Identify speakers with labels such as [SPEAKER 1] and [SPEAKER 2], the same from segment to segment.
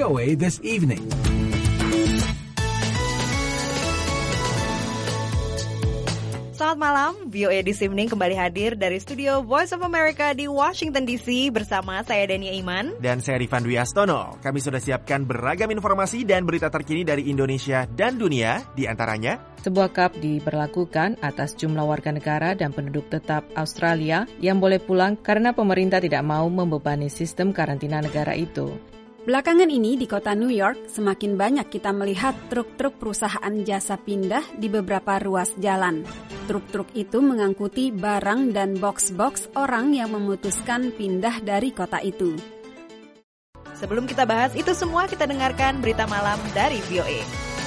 [SPEAKER 1] VOA This Evening.
[SPEAKER 2] Selamat malam, VOA This Evening kembali hadir dari studio Voice of America di Washington DC bersama saya Dania Iman.
[SPEAKER 3] Dan saya Rifan Dwi Astono. Kami sudah siapkan beragam informasi dan berita terkini dari Indonesia dan dunia, di antaranya
[SPEAKER 4] sebuah CAP diberlakukan atas jumlah warga negara dan penduduk tetap Australia yang boleh pulang karena pemerintah tidak mau membebani sistem karantina negara itu.
[SPEAKER 5] Belakangan ini di kota New York, semakin banyak kita melihat truk-truk perusahaan jasa pindah di beberapa ruas jalan. Truk-truk itu mengangkuti barang dan box-box orang yang memutuskan pindah dari kota itu.
[SPEAKER 2] Sebelum kita bahas itu semua, kita dengarkan berita malam dari VOA.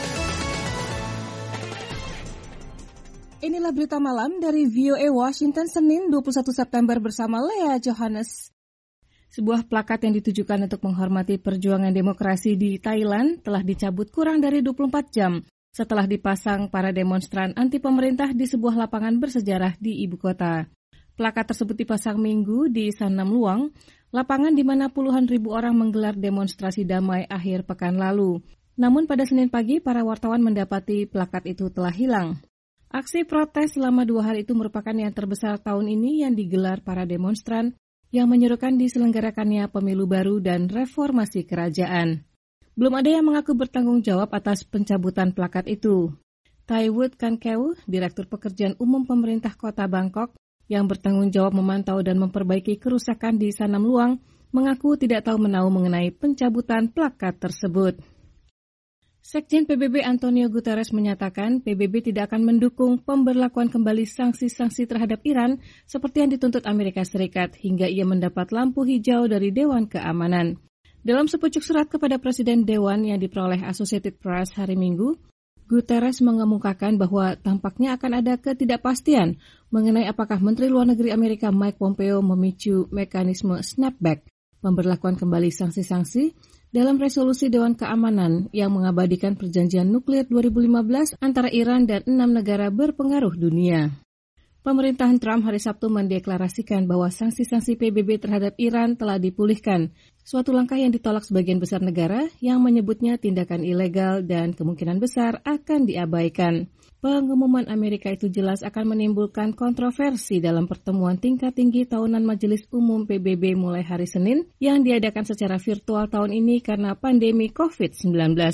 [SPEAKER 6] Inilah berita malam dari VOA Washington Senin 21 September bersama Lea Johannes. Sebuah plakat yang ditujukan untuk menghormati perjuangan demokrasi di Thailand telah dicabut kurang dari 24 jam setelah dipasang para demonstran anti pemerintah di sebuah lapangan bersejarah di ibu kota. Plakat tersebut dipasang Minggu di Sanam Luang, lapangan di mana puluhan ribu orang menggelar demonstrasi damai akhir pekan lalu. Namun pada Senin pagi, para wartawan mendapati plakat itu telah hilang. Aksi protes selama 2 hari itu merupakan yang terbesar tahun ini yang digelar para demonstran yang menyerukan diselenggarakannya pemilu baru dan reformasi kerajaan. Belum ada yang mengaku bertanggung jawab atas pencabutan plakat itu. Thaiwood Kankeu, Direktur Pekerjaan Umum Pemerintah Kota Bangkok, yang bertanggung jawab memantau dan memperbaiki kerusakan di Sanam Luang, mengaku tidak tahu menahu mengenai pencabutan plakat tersebut. Sekjen PBB Antonio Guterres menyatakan PBB tidak akan mendukung pemberlakuan kembali sanksi-sanksi terhadap Iran seperti yang dituntut Amerika Serikat hingga ia mendapat lampu hijau dari Dewan Keamanan. Dalam sepucuk surat kepada Presiden Dewan yang diperoleh Associated Press hari Minggu, Guterres mengemukakan bahwa tampaknya akan ada ketidakpastian mengenai apakah Menteri Luar Negeri Amerika Mike Pompeo memicu mekanisme snapback, pemberlakuan kembali sanksi-sanksi, dalam resolusi Dewan Keamanan yang mengabadikan perjanjian nuklir 2015 antara Iran dan 6 negara berpengaruh dunia. Pemerintahan Trump hari Sabtu mendeklarasikan bahwa sanksi-sanksi PBB terhadap Iran telah dipulihkan, suatu langkah yang ditolak sebagian besar negara yang menyebutnya tindakan ilegal dan kemungkinan besar akan diabaikan. Pengumuman Amerika itu jelas akan menimbulkan kontroversi dalam pertemuan tingkat tinggi tahunan Majelis Umum PBB mulai hari Senin yang diadakan secara virtual tahun ini karena pandemi COVID-19.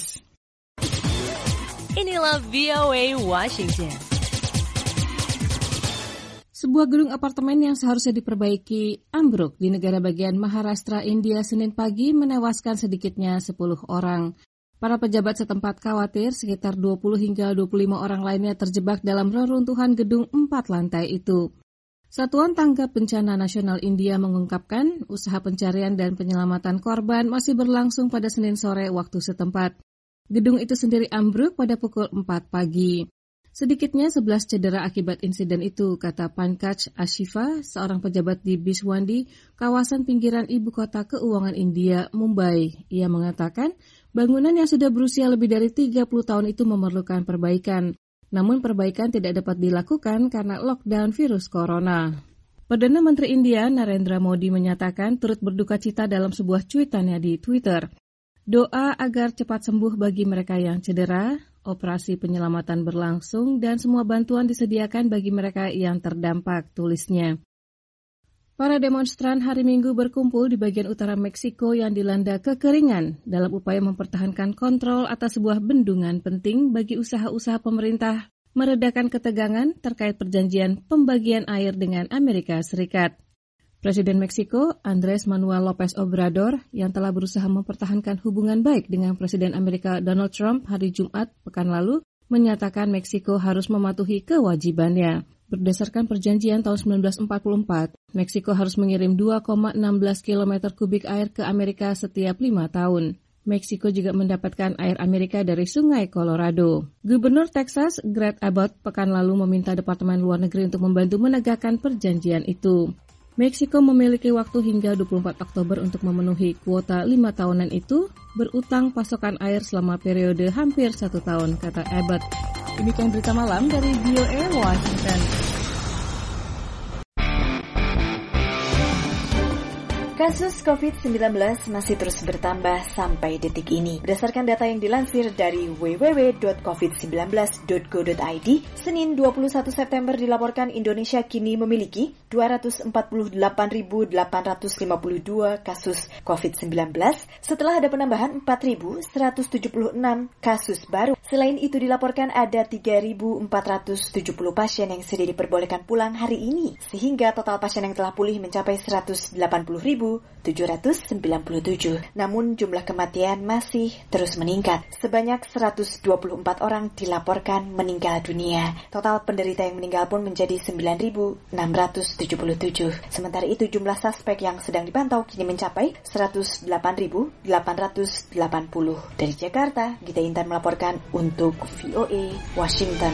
[SPEAKER 2] Inilah VOA Washington.
[SPEAKER 6] Sebuah gedung apartemen yang seharusnya diperbaiki ambruk di negara bagian Maharashtra, India, Senin pagi menewaskan sedikitnya 10 orang. Para pejabat setempat khawatir sekitar 20 hingga 25 orang lainnya terjebak dalam reruntuhan gedung 4 lantai itu. Satuan Tanggap Bencana Nasional India mengungkapkan usaha pencarian dan penyelamatan korban masih berlangsung pada Senin sore waktu setempat. Gedung itu sendiri ambruk pada pukul 4 pagi. Sedikitnya 11 cedera akibat insiden itu, kata Pankaj Ashifa, seorang pejabat di Biswandi, kawasan pinggiran ibu kota keuangan India, Mumbai. Ia mengatakan bangunan yang sudah berusia lebih dari 30 tahun itu memerlukan perbaikan. Namun perbaikan tidak dapat dilakukan karena lockdown virus corona. Perdana Menteri India Narendra Modi menyatakan turut berduka cita dalam sebuah cuitannya di Twitter. Doa agar cepat sembuh bagi mereka yang cedera, operasi penyelamatan berlangsung, dan semua bantuan disediakan bagi mereka yang terdampak, tulisnya. Para demonstran hari Minggu berkumpul di bagian utara Meksiko yang dilanda kekeringan dalam upaya mempertahankan kontrol atas sebuah bendungan penting bagi usaha-usaha pemerintah meredakan ketegangan terkait perjanjian pembagian air dengan Amerika Serikat. Presiden Meksiko, Andrés Manuel López Obrador, yang telah berusaha mempertahankan hubungan baik dengan Presiden Amerika Donald Trump hari Jumat pekan lalu, menyatakan Meksiko harus mematuhi kewajibannya. Berdasarkan perjanjian tahun 1944, Meksiko harus mengirim 2,16 km kubik air ke Amerika setiap 5 tahun. Meksiko juga mendapatkan air Amerika dari Sungai Colorado. Gubernur Texas, Greg Abbott, pekan lalu meminta Departemen Luar Negeri untuk membantu menegakkan perjanjian itu. Meksiko memiliki waktu hingga 24 Oktober untuk memenuhi kuota 5 tahunan itu, berutang pasokan air selama periode hampir 1 tahun, kata Abbott. Demikian berita malam dari VOA Washington.
[SPEAKER 1] Kasus COVID-19 masih terus bertambah sampai detik ini. Berdasarkan data yang dilansir dari www.covid19.go.id, Senin 21 September dilaporkan Indonesia kini memiliki 248.852 kasus COVID-19 setelah ada penambahan 4.176 kasus baru. Selain itu dilaporkan ada 3.470 pasien yang sudah diperbolehkan pulang hari ini, sehingga total pasien yang telah pulih mencapai 180.797. Namun jumlah kematian masih terus meningkat. Sebanyak 124 orang dilaporkan meninggal dunia. Total penderita yang meninggal pun menjadi 9.677. Sementara itu jumlah suspek yang sedang dipantau kini mencapai 108.880. Dari Jakarta, Gita Intan melaporkan untuk VOA Washington.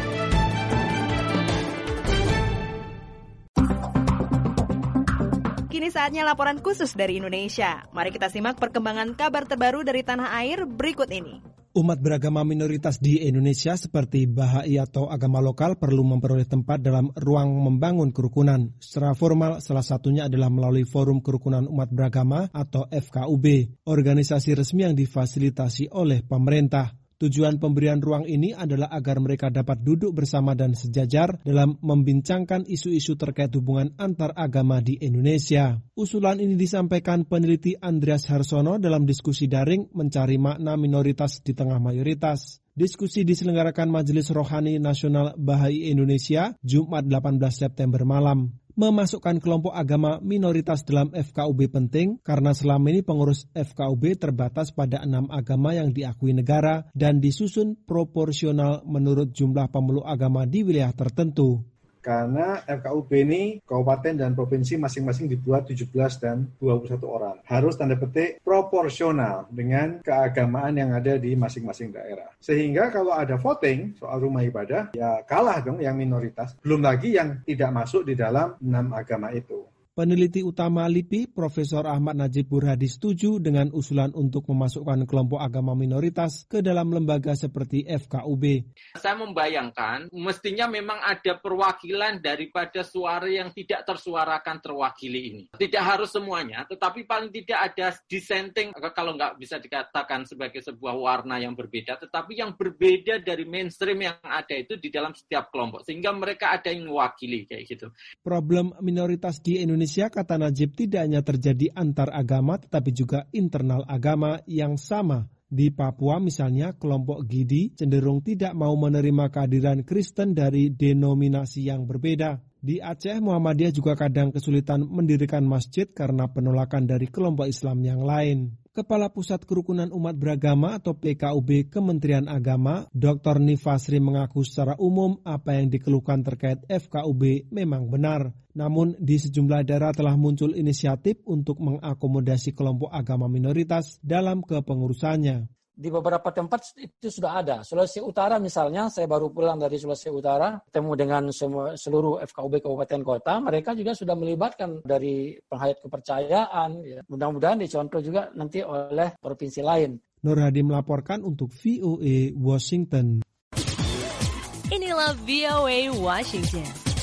[SPEAKER 2] Kini saatnya laporan khusus dari Indonesia. Mari kita simak perkembangan kabar terbaru dari tanah air berikut ini.
[SPEAKER 7] Umat beragama minoritas di Indonesia seperti Bahai atau agama lokal perlu memperoleh tempat dalam ruang membangun kerukunan. Secara formal, salah satunya adalah melalui Forum Kerukunan Umat Beragama atau FKUB, organisasi resmi yang difasilitasi oleh pemerintah. Tujuan pemberian ruang ini adalah agar mereka dapat duduk bersama dan sejajar dalam membincangkan isu-isu terkait hubungan antar agama di Indonesia. Usulan ini disampaikan peneliti Andreas Harsono dalam diskusi daring mencari makna minoritas di tengah mayoritas. Diskusi diselenggarakan Majelis Rohani Nasional Bahai Indonesia Jumat 18 September malam. Memasukkan kelompok agama minoritas dalam FKUB penting karena selama ini pengurus FKUB terbatas pada 6 agama yang diakui negara dan disusun proporsional menurut jumlah pemeluk agama di wilayah tertentu.
[SPEAKER 8] Karena FKUB ini kabupaten dan provinsi masing-masing dibuat 17 dan 21 orang. Harus tanda petik proporsional dengan keagamaan yang ada di masing-masing daerah. Sehingga kalau ada voting soal rumah ibadah, ya kalah dong yang minoritas. Belum lagi yang tidak masuk di dalam 6 agama itu.
[SPEAKER 7] Peneliti utama LIPI, Profesor Ahmad Najib Burhadi setuju dengan usulan untuk memasukkan kelompok agama minoritas ke dalam lembaga seperti FKUB.
[SPEAKER 9] Saya membayangkan mestinya memang ada perwakilan daripada suara yang tidak tersuarakan terwakili ini. Tidak harus semuanya, tetapi paling tidak ada dissenting, kalau nggak bisa dikatakan sebagai sebuah warna yang berbeda, tetapi yang berbeda dari mainstream yang ada itu di dalam setiap kelompok. Sehingga mereka ada yang mewakili kayak gitu.
[SPEAKER 7] Problem minoritas di Indonesia, kata Najib, tidak hanya terjadi antar agama, tetapi juga internal agama yang sama. Di Papua misalnya, kelompok Gidi cenderung tidak mau menerima kehadiran Kristen dari denominasi yang berbeda. Di Aceh, Muhammadiyah juga kadang kesulitan mendirikan masjid karena penolakan dari kelompok Islam yang lain. Kepala Pusat Kerukunan Umat Beragama atau PKUB Kementerian Agama, Dr. Nifasri mengaku secara umum apa yang dikeluhkan terkait FKUB memang benar. Namun di sejumlah daerah telah muncul inisiatif untuk mengakomodasi kelompok agama minoritas dalam kepengurusannya.
[SPEAKER 10] Di beberapa tempat itu sudah ada. Sulawesi Utara misalnya, saya baru pulang dari Sulawesi Utara, ketemu dengan seluruh FKUB kabupaten kota, mereka juga sudah melibatkan dari penghayat kepercayaan. Ya. Mudah-mudahan dicontoh juga nanti oleh provinsi lain.
[SPEAKER 7] Nur Hadi melaporkan untuk VOA Washington.
[SPEAKER 2] Inilah VOA Washington.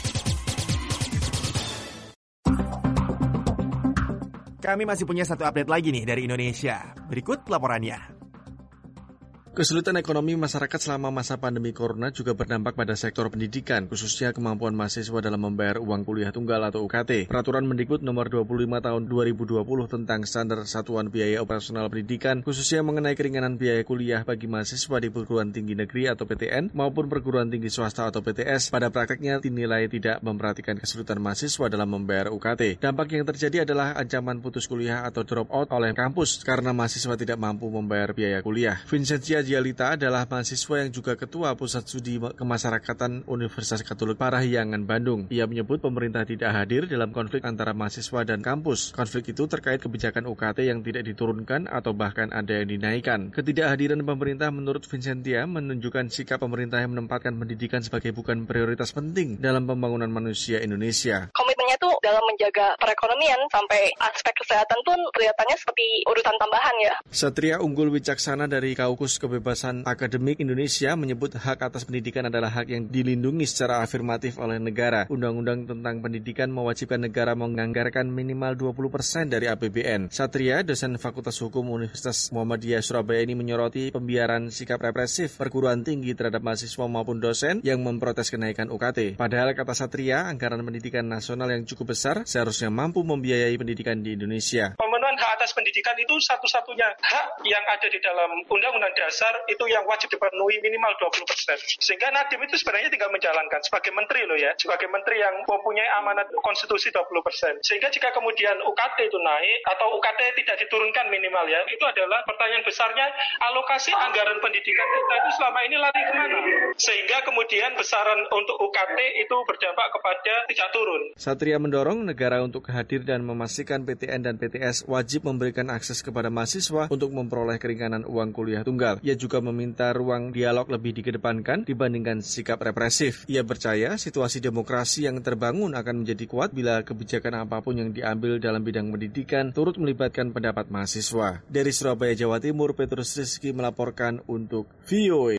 [SPEAKER 3] Kami masih punya satu update lagi nih dari Indonesia. Berikut laporannya.
[SPEAKER 11] Kesulitan ekonomi masyarakat selama masa pandemi corona juga berdampak pada sektor pendidikan, khususnya kemampuan mahasiswa dalam membayar uang kuliah tunggal atau UKT. Peraturan Mendikbud nomor 25 tahun 2020 tentang standar satuan biaya operasional pendidikan, khususnya mengenai keringanan biaya kuliah bagi mahasiswa di perguruan tinggi negeri atau PTN maupun perguruan tinggi swasta atau PTS, pada prakteknya dinilai tidak memperhatikan kesulitan mahasiswa dalam membayar UKT. Dampak yang terjadi adalah ancaman putus kuliah atau drop out oleh kampus karena mahasiswa tidak mampu membayar biaya kuliah. Vincentia Dialita adalah mahasiswa yang juga Ketua Pusat Studi Kemasyarakatan Universitas Katolik Parahyangan, Bandung. Ia menyebut pemerintah tidak hadir dalam konflik antara mahasiswa dan kampus. Konflik itu terkait kebijakan UKT yang tidak diturunkan atau bahkan ada yang dinaikkan. Ketidakhadiran pemerintah menurut Vincentia menunjukkan sikap pemerintah yang menempatkan pendidikan sebagai bukan prioritas penting dalam pembangunan manusia Indonesia.
[SPEAKER 12] Komitmennya tuh dalam menjaga perekonomian sampai aspek kesehatan pun kelihatannya seperti urutan tambahan ya.
[SPEAKER 11] Satria Unggul Wicaksana dari Kaukus Kebebasan Akademik Indonesia menyebut hak atas pendidikan adalah hak yang dilindungi secara afirmatif oleh negara. Undang-undang tentang pendidikan mewajibkan negara menganggarkan minimal 20% dari APBN. Satria, dosen Fakultas Hukum Universitas Muhammadiyah Surabaya ini menyoroti pembiaran sikap represif perguruan tinggi terhadap mahasiswa maupun dosen yang memprotes kenaikan UKT. Padahal kata Satria, anggaran pendidikan nasional yang cukup besar seharusnya mampu membiayai pendidikan di Indonesia.
[SPEAKER 13] Pemenuhan hak atas pendidikan itu satu-satunya hak yang ada di dalam Undang-Undang Dasar itu yang wajib dipenuhi minimal 20%. Sehingga Nadiem itu sebenarnya tinggal menjalankan sebagai menteri loh ya, sebagai menteri yang mempunyai amanat konstitusi 20%. Sehingga jika kemudian UKT itu naik atau UKT tidak diturunkan minimal ya, itu adalah pertanyaan besarnya alokasi anggaran pendidikan kita itu selama ini lari kemana? Sehingga kemudian besaran untuk UKT itu berdampak kepada tidak turun.
[SPEAKER 11] Satria mendorong negara untuk hadir dan memastikan PTN dan PTS wajib memberikan akses kepada mahasiswa untuk memperoleh keringanan uang kuliah tunggal. Ia juga meminta ruang dialog lebih dikedepankan dibandingkan sikap represif. Ia percaya situasi demokrasi yang terbangun akan menjadi kuat bila kebijakan apapun yang diambil dalam bidang pendidikan turut melibatkan pendapat mahasiswa. Dari Surabaya, Jawa Timur, Petrus Rizky melaporkan untuk VOA.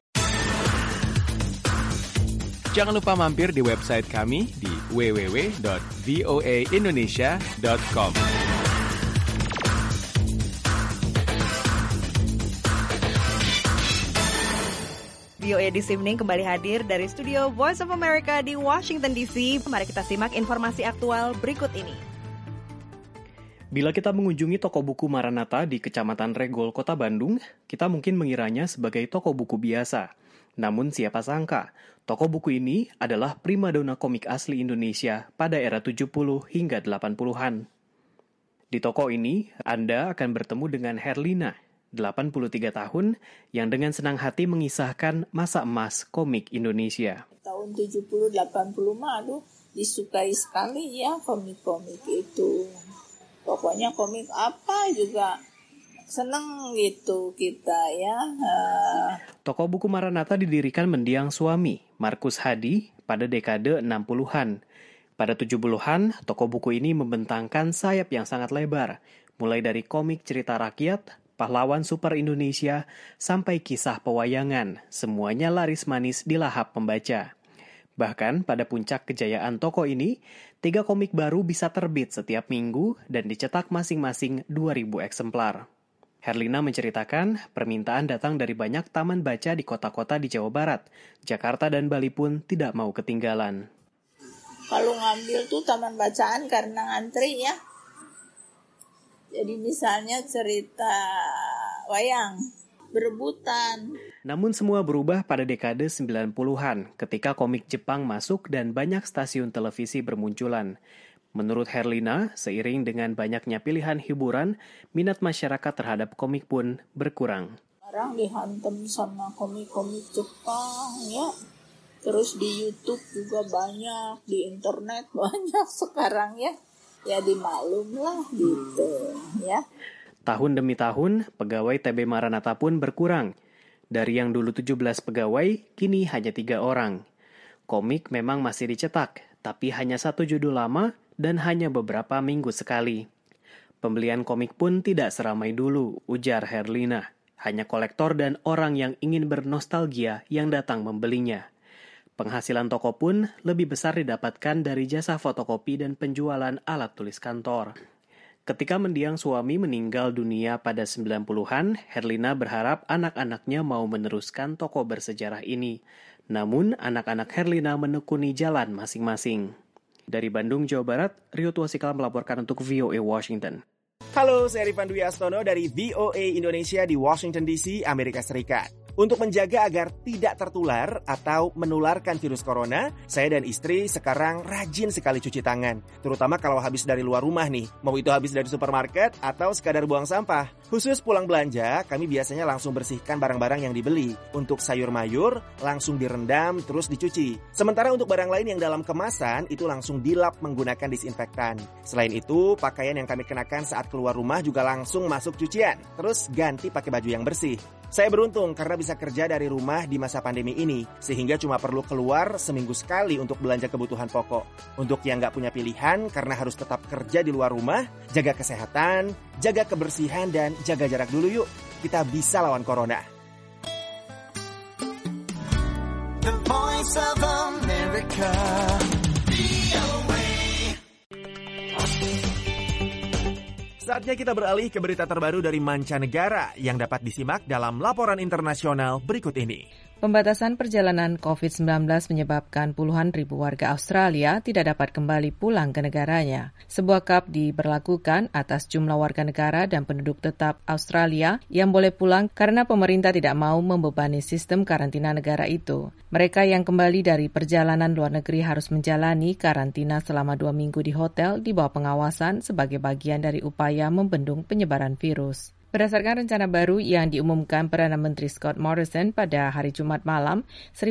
[SPEAKER 14] Jangan lupa mampir di website kami di www.voaindonesia.com.
[SPEAKER 2] VOA This Evening kembali hadir dari studio Voice of America di Washington DC. Mari kita simak informasi aktual berikut ini.
[SPEAKER 15] Bila kita mengunjungi toko buku Maranatha di Kecamatan Regol, Kota Bandung, kita mungkin mengiranya sebagai toko buku biasa. Namun siapa sangka, toko buku ini adalah primadona komik asli Indonesia pada era 70 hingga 80-an. Di toko ini, Anda akan bertemu dengan Herlina, 83 tahun, yang dengan senang hati mengisahkan masa emas komik Indonesia.
[SPEAKER 16] Tahun 70-80 mah aduh disukai sekali ya komik-komik itu. Pokoknya komik apa juga seneng gitu kita ya.
[SPEAKER 15] Toko buku Maranatha didirikan mendiang suami, Markus Hadi, pada dekade 60-an. Pada 70-an, toko buku ini membentangkan sayap yang sangat lebar, mulai dari komik cerita rakyat, pahlawan super Indonesia, sampai kisah pewayangan. Semuanya laris manis di lahap pembaca. Bahkan pada puncak kejayaan toko ini, 3 komik baru bisa terbit setiap minggu dan dicetak masing-masing 2.000 eksemplar. Herlina menceritakan permintaan datang dari banyak taman baca di kota-kota di Jawa Barat. Jakarta dan Bali pun tidak mau ketinggalan.
[SPEAKER 16] Kalau ngambil tuh taman bacaan karena ngantri ya. Jadi misalnya cerita wayang, berebutan.
[SPEAKER 15] Namun semua berubah pada dekade 90-an ketika komik Jepang masuk dan banyak stasiun televisi bermunculan. Menurut Herlina, seiring dengan banyaknya pilihan hiburan, minat masyarakat terhadap komik pun berkurang.
[SPEAKER 16] Sekarang dihantam sama komik-komik Jepang ya. Terus di YouTube juga banyak, di internet banyak sekarang ya. Ya dimaklum lah gitu ya.
[SPEAKER 15] Tahun demi tahun, pegawai TB Maranatha pun berkurang. Dari yang dulu 17 pegawai, kini hanya 3 orang. Komik memang masih dicetak, tapi hanya 1 judul lama dan hanya beberapa minggu sekali. Pembelian komik pun tidak seramai dulu, ujar Herlina. Hanya kolektor dan orang yang ingin bernostalgia yang datang membelinya. Penghasilan toko pun lebih besar didapatkan dari jasa fotokopi dan penjualan alat tulis kantor. Ketika mendiang suami meninggal dunia pada 90-an, Herlina berharap anak-anaknya mau meneruskan toko bersejarah ini. Namun, anak-anak Herlina menekuni jalan masing-masing. Dari Bandung, Jawa Barat, Rio Tuasikal melaporkan untuk VOA Washington.
[SPEAKER 3] Halo, saya Rifan Dwi Astono dari VOA Indonesia di Washington DC, Amerika Serikat. Untuk menjaga agar tidak tertular atau menularkan virus corona, saya dan istri sekarang rajin sekali cuci tangan. Terutama kalau habis dari luar rumah nih, mau itu habis dari supermarket atau sekadar buang sampah. Khusus pulang belanja, kami biasanya langsung bersihkan barang-barang yang dibeli. Untuk sayur mayur, langsung direndam terus dicuci. Sementara untuk barang lain yang dalam kemasan, itu langsung dilap menggunakan disinfektan. Selain itu, pakaian yang kami kenakan saat keluar rumah juga langsung masuk cucian. Terus ganti pakai baju yang bersih. Saya beruntung karena bisa kerja dari rumah di masa pandemi ini, sehingga cuma perlu keluar seminggu sekali untuk belanja kebutuhan pokok. Untuk yang nggak punya pilihan karena harus tetap kerja di luar rumah, jaga kesehatan, jaga kebersihan, dan jaga jarak dulu yuk. Kita bisa lawan corona.
[SPEAKER 17] The Voice of America.
[SPEAKER 3] Saatnya kita beralih ke berita terbaru dari mancanegara yang dapat disimak dalam laporan internasional berikut ini.
[SPEAKER 4] Pembatasan perjalanan COVID-19 menyebabkan puluhan ribu warga Australia tidak dapat kembali pulang ke negaranya. Sebuah cap diberlakukan atas jumlah warga negara dan penduduk tetap Australia yang boleh pulang karena pemerintah tidak mau membebani sistem karantina negara itu. Mereka yang kembali dari perjalanan luar negeri harus menjalani karantina selama 2 minggu di hotel di bawah pengawasan sebagai bagian dari upaya membendung penyebaran virus. Berdasarkan rencana baru yang diumumkan Perdana Menteri Scott Morrison pada hari Jumat malam,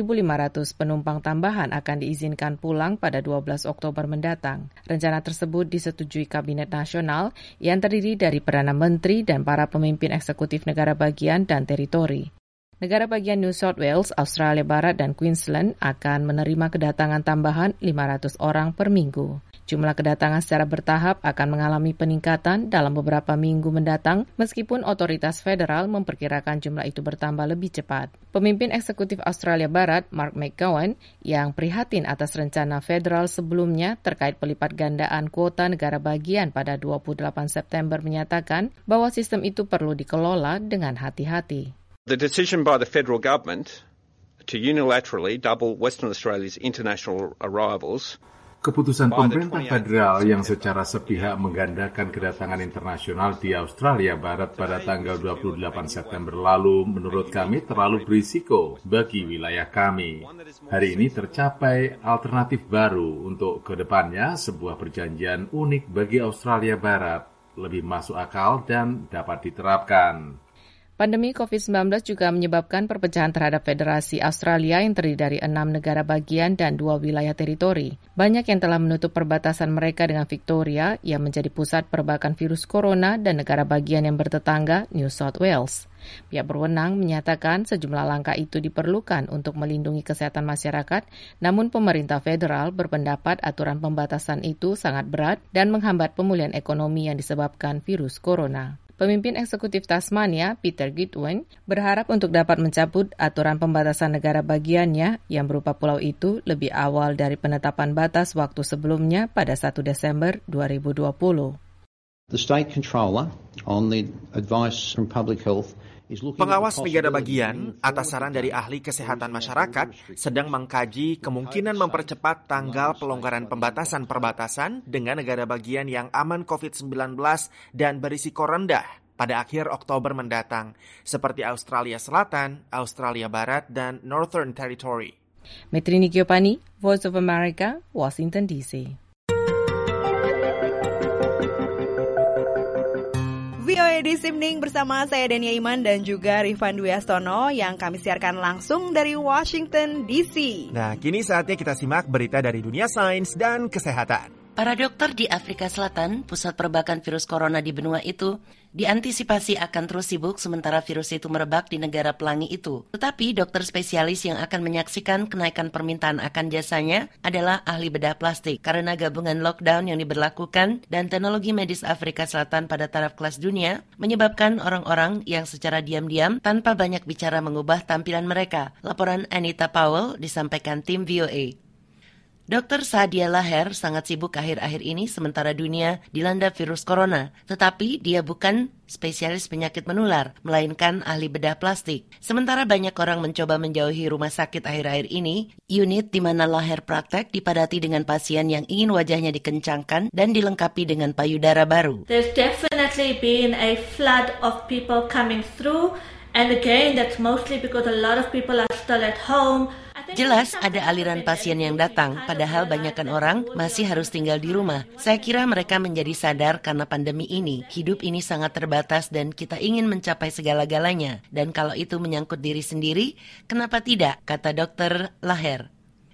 [SPEAKER 4] 1.500 penumpang tambahan akan diizinkan pulang pada 12 Oktober mendatang. Rencana tersebut disetujui Kabinet Nasional yang terdiri dari Perdana Menteri dan para pemimpin eksekutif negara bagian dan teritori. Negara bagian New South Wales, Australia Barat, dan Queensland akan menerima kedatangan tambahan 500 orang per minggu. Jumlah kedatangan secara bertahap akan mengalami peningkatan dalam beberapa minggu mendatang, meskipun otoritas federal memperkirakan jumlah itu bertambah lebih cepat. Pemimpin eksekutif Australia Barat, Mark McGowan, yang prihatin atas rencana federal sebelumnya terkait pelipat gandaan kuota negara bagian pada 28 September menyatakan bahwa sistem itu perlu dikelola dengan hati-hati.
[SPEAKER 18] The decision by the federal government to unilaterally double Western Australia's international arrivals.
[SPEAKER 19] Keputusan pemerintah federal yang secara sepihak menggandakan kedatangan internasional di Australia Barat pada tanggal 28 September lalu menurut kami terlalu berisiko bagi wilayah kami. Hari ini tercapai alternatif baru untuk kedepannya sebuah perjanjian unik bagi Australia Barat, lebih masuk akal dan dapat diterapkan.
[SPEAKER 4] Pandemi COVID-19 juga menyebabkan perpecahan terhadap Federasi Australia yang terdiri dari 6 negara bagian dan 2 wilayah teritori. Banyak yang telah menutup perbatasan mereka dengan Victoria yang menjadi pusat perbakan virus corona dan negara bagian yang bertetangga New South Wales. Pihak berwenang menyatakan sejumlah langkah itu diperlukan untuk melindungi kesehatan masyarakat, namun pemerintah federal berpendapat aturan pembatasan itu sangat berat dan menghambat pemulihan ekonomi yang disebabkan virus corona. Pemimpin eksekutif Tasmania, Peter Goodwin, berharap untuk dapat mencabut aturan pembatasan negara bagiannya yang berupa pulau itu lebih awal dari penetapan batas waktu sebelumnya pada 1 Desember 2020.
[SPEAKER 20] The state controller on the advice from Public Health.
[SPEAKER 3] Pengawas negara bagian, atas saran dari ahli kesehatan masyarakat, sedang mengkaji kemungkinan mempercepat tanggal pelonggaran pembatasan-perbatasan dengan negara bagian yang aman COVID-19 dan berisiko rendah pada akhir Oktober mendatang, seperti Australia Selatan, Australia Barat, dan Northern Territory.
[SPEAKER 4] Metrini Giopani, Voice of America, Washington DC.
[SPEAKER 2] VOA This Evening bersama saya Denia Iman dan juga Rifan Dwi Astono yang kami siarkan langsung dari Washington DC.
[SPEAKER 3] Nah, kini saatnya kita simak berita dari dunia sains dan kesehatan.
[SPEAKER 21] Para dokter di Afrika Selatan, pusat perbakan virus corona di benua itu, diantisipasi akan terus sibuk sementara virus itu merebak di negara pelangi itu. Tetapi dokter spesialis yang akan menyaksikan kenaikan permintaan akan jasanya adalah ahli bedah plastik. Karena gabungan lockdown yang diberlakukan dan teknologi medis Afrika Selatan pada taraf kelas dunia, menyebabkan orang-orang yang secara diam-diam tanpa banyak bicara mengubah tampilan mereka. Laporan Anita Powell disampaikan tim VOA. Dr. Sadia Laher sangat sibuk akhir-akhir ini sementara dunia dilanda virus corona. Tetapi dia bukan spesialis penyakit menular, melainkan ahli bedah plastik. Sementara banyak orang mencoba menjauhi rumah sakit akhir-akhir ini, unit di mana Laher praktek dipadati dengan pasien yang ingin wajahnya dikencangkan dan dilengkapi dengan payudara baru.
[SPEAKER 22] There's definitely been a flood of people coming through, and again that's mostly because a lot of people are still at home.
[SPEAKER 21] Jelas ada aliran pasien yang datang, padahal banyakkan orang masih harus tinggal di rumah. Saya kira mereka menjadi sadar karena pandemi ini, hidup ini sangat terbatas dan kita ingin mencapai segala-galanya. Dan kalau itu menyangkut diri sendiri, kenapa tidak, kata Dr. Laher.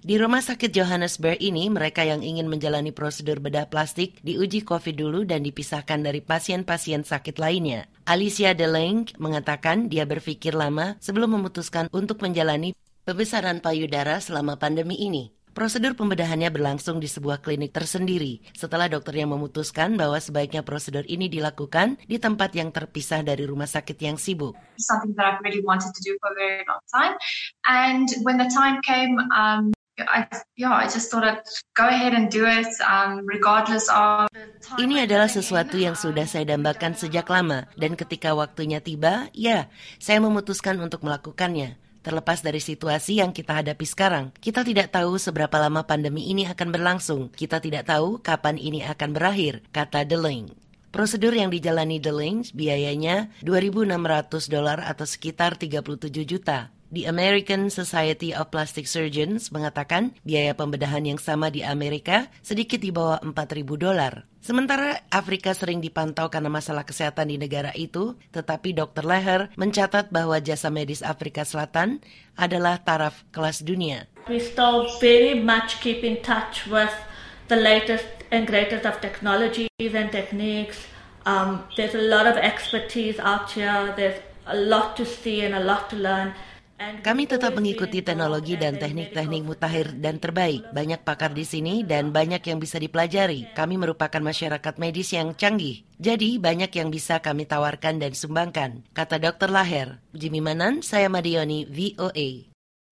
[SPEAKER 21] Di rumah sakit Johannesburg ini, mereka yang ingin menjalani prosedur bedah plastik diuji COVID dulu dan dipisahkan dari pasien-pasien sakit lainnya. Alicia DeLange mengatakan dia berpikir lama sebelum memutuskan untuk menjalani pembesaran payudara selama pandemi ini. Prosedur pembedahannya berlangsung di sebuah klinik tersendiri setelah dokternya memutuskan bahwa sebaiknya prosedur ini dilakukan di tempat yang terpisah dari rumah sakit yang sibuk.
[SPEAKER 5] Something that I've really wanted to do for a very long time, and when the time came, I just thought I'd go ahead and do it, regardless of.
[SPEAKER 21] Ini adalah sesuatu yang sudah saya dambakan sejak lama, dan ketika waktunya tiba, saya memutuskan untuk melakukannya. Terlepas dari situasi yang kita hadapi sekarang, kita tidak tahu seberapa lama pandemi ini akan berlangsung. Kita tidak tahu kapan ini akan berakhir, kata DeLange. Prosedur yang dijalani DeLange biayanya $2.600 atau sekitar 37 juta. The American Society of Plastic Surgeons mengatakan biaya pembedahan yang sama di Amerika sedikit di bawah $4.000. Sementara Afrika sering dipantau karena masalah kesehatan di negara itu, tetapi Dr. Leher mencatat bahwa jasa medis Afrika Selatan adalah taraf kelas dunia.
[SPEAKER 22] We still very much keep in touch with the latest and greatest of technologies and techniques. There's a lot of expertise out here. There's a lot to see and a lot to learn.
[SPEAKER 21] Kami tetap mengikuti teknologi dan teknik-teknik mutakhir dan terbaik. Banyak pakar di sini dan banyak yang bisa dipelajari. Kami merupakan masyarakat medis yang canggih. Jadi banyak yang bisa kami tawarkan dan sumbangkan, kata Dr. Leher. Jimmy Manan, saya Madioni, VOA.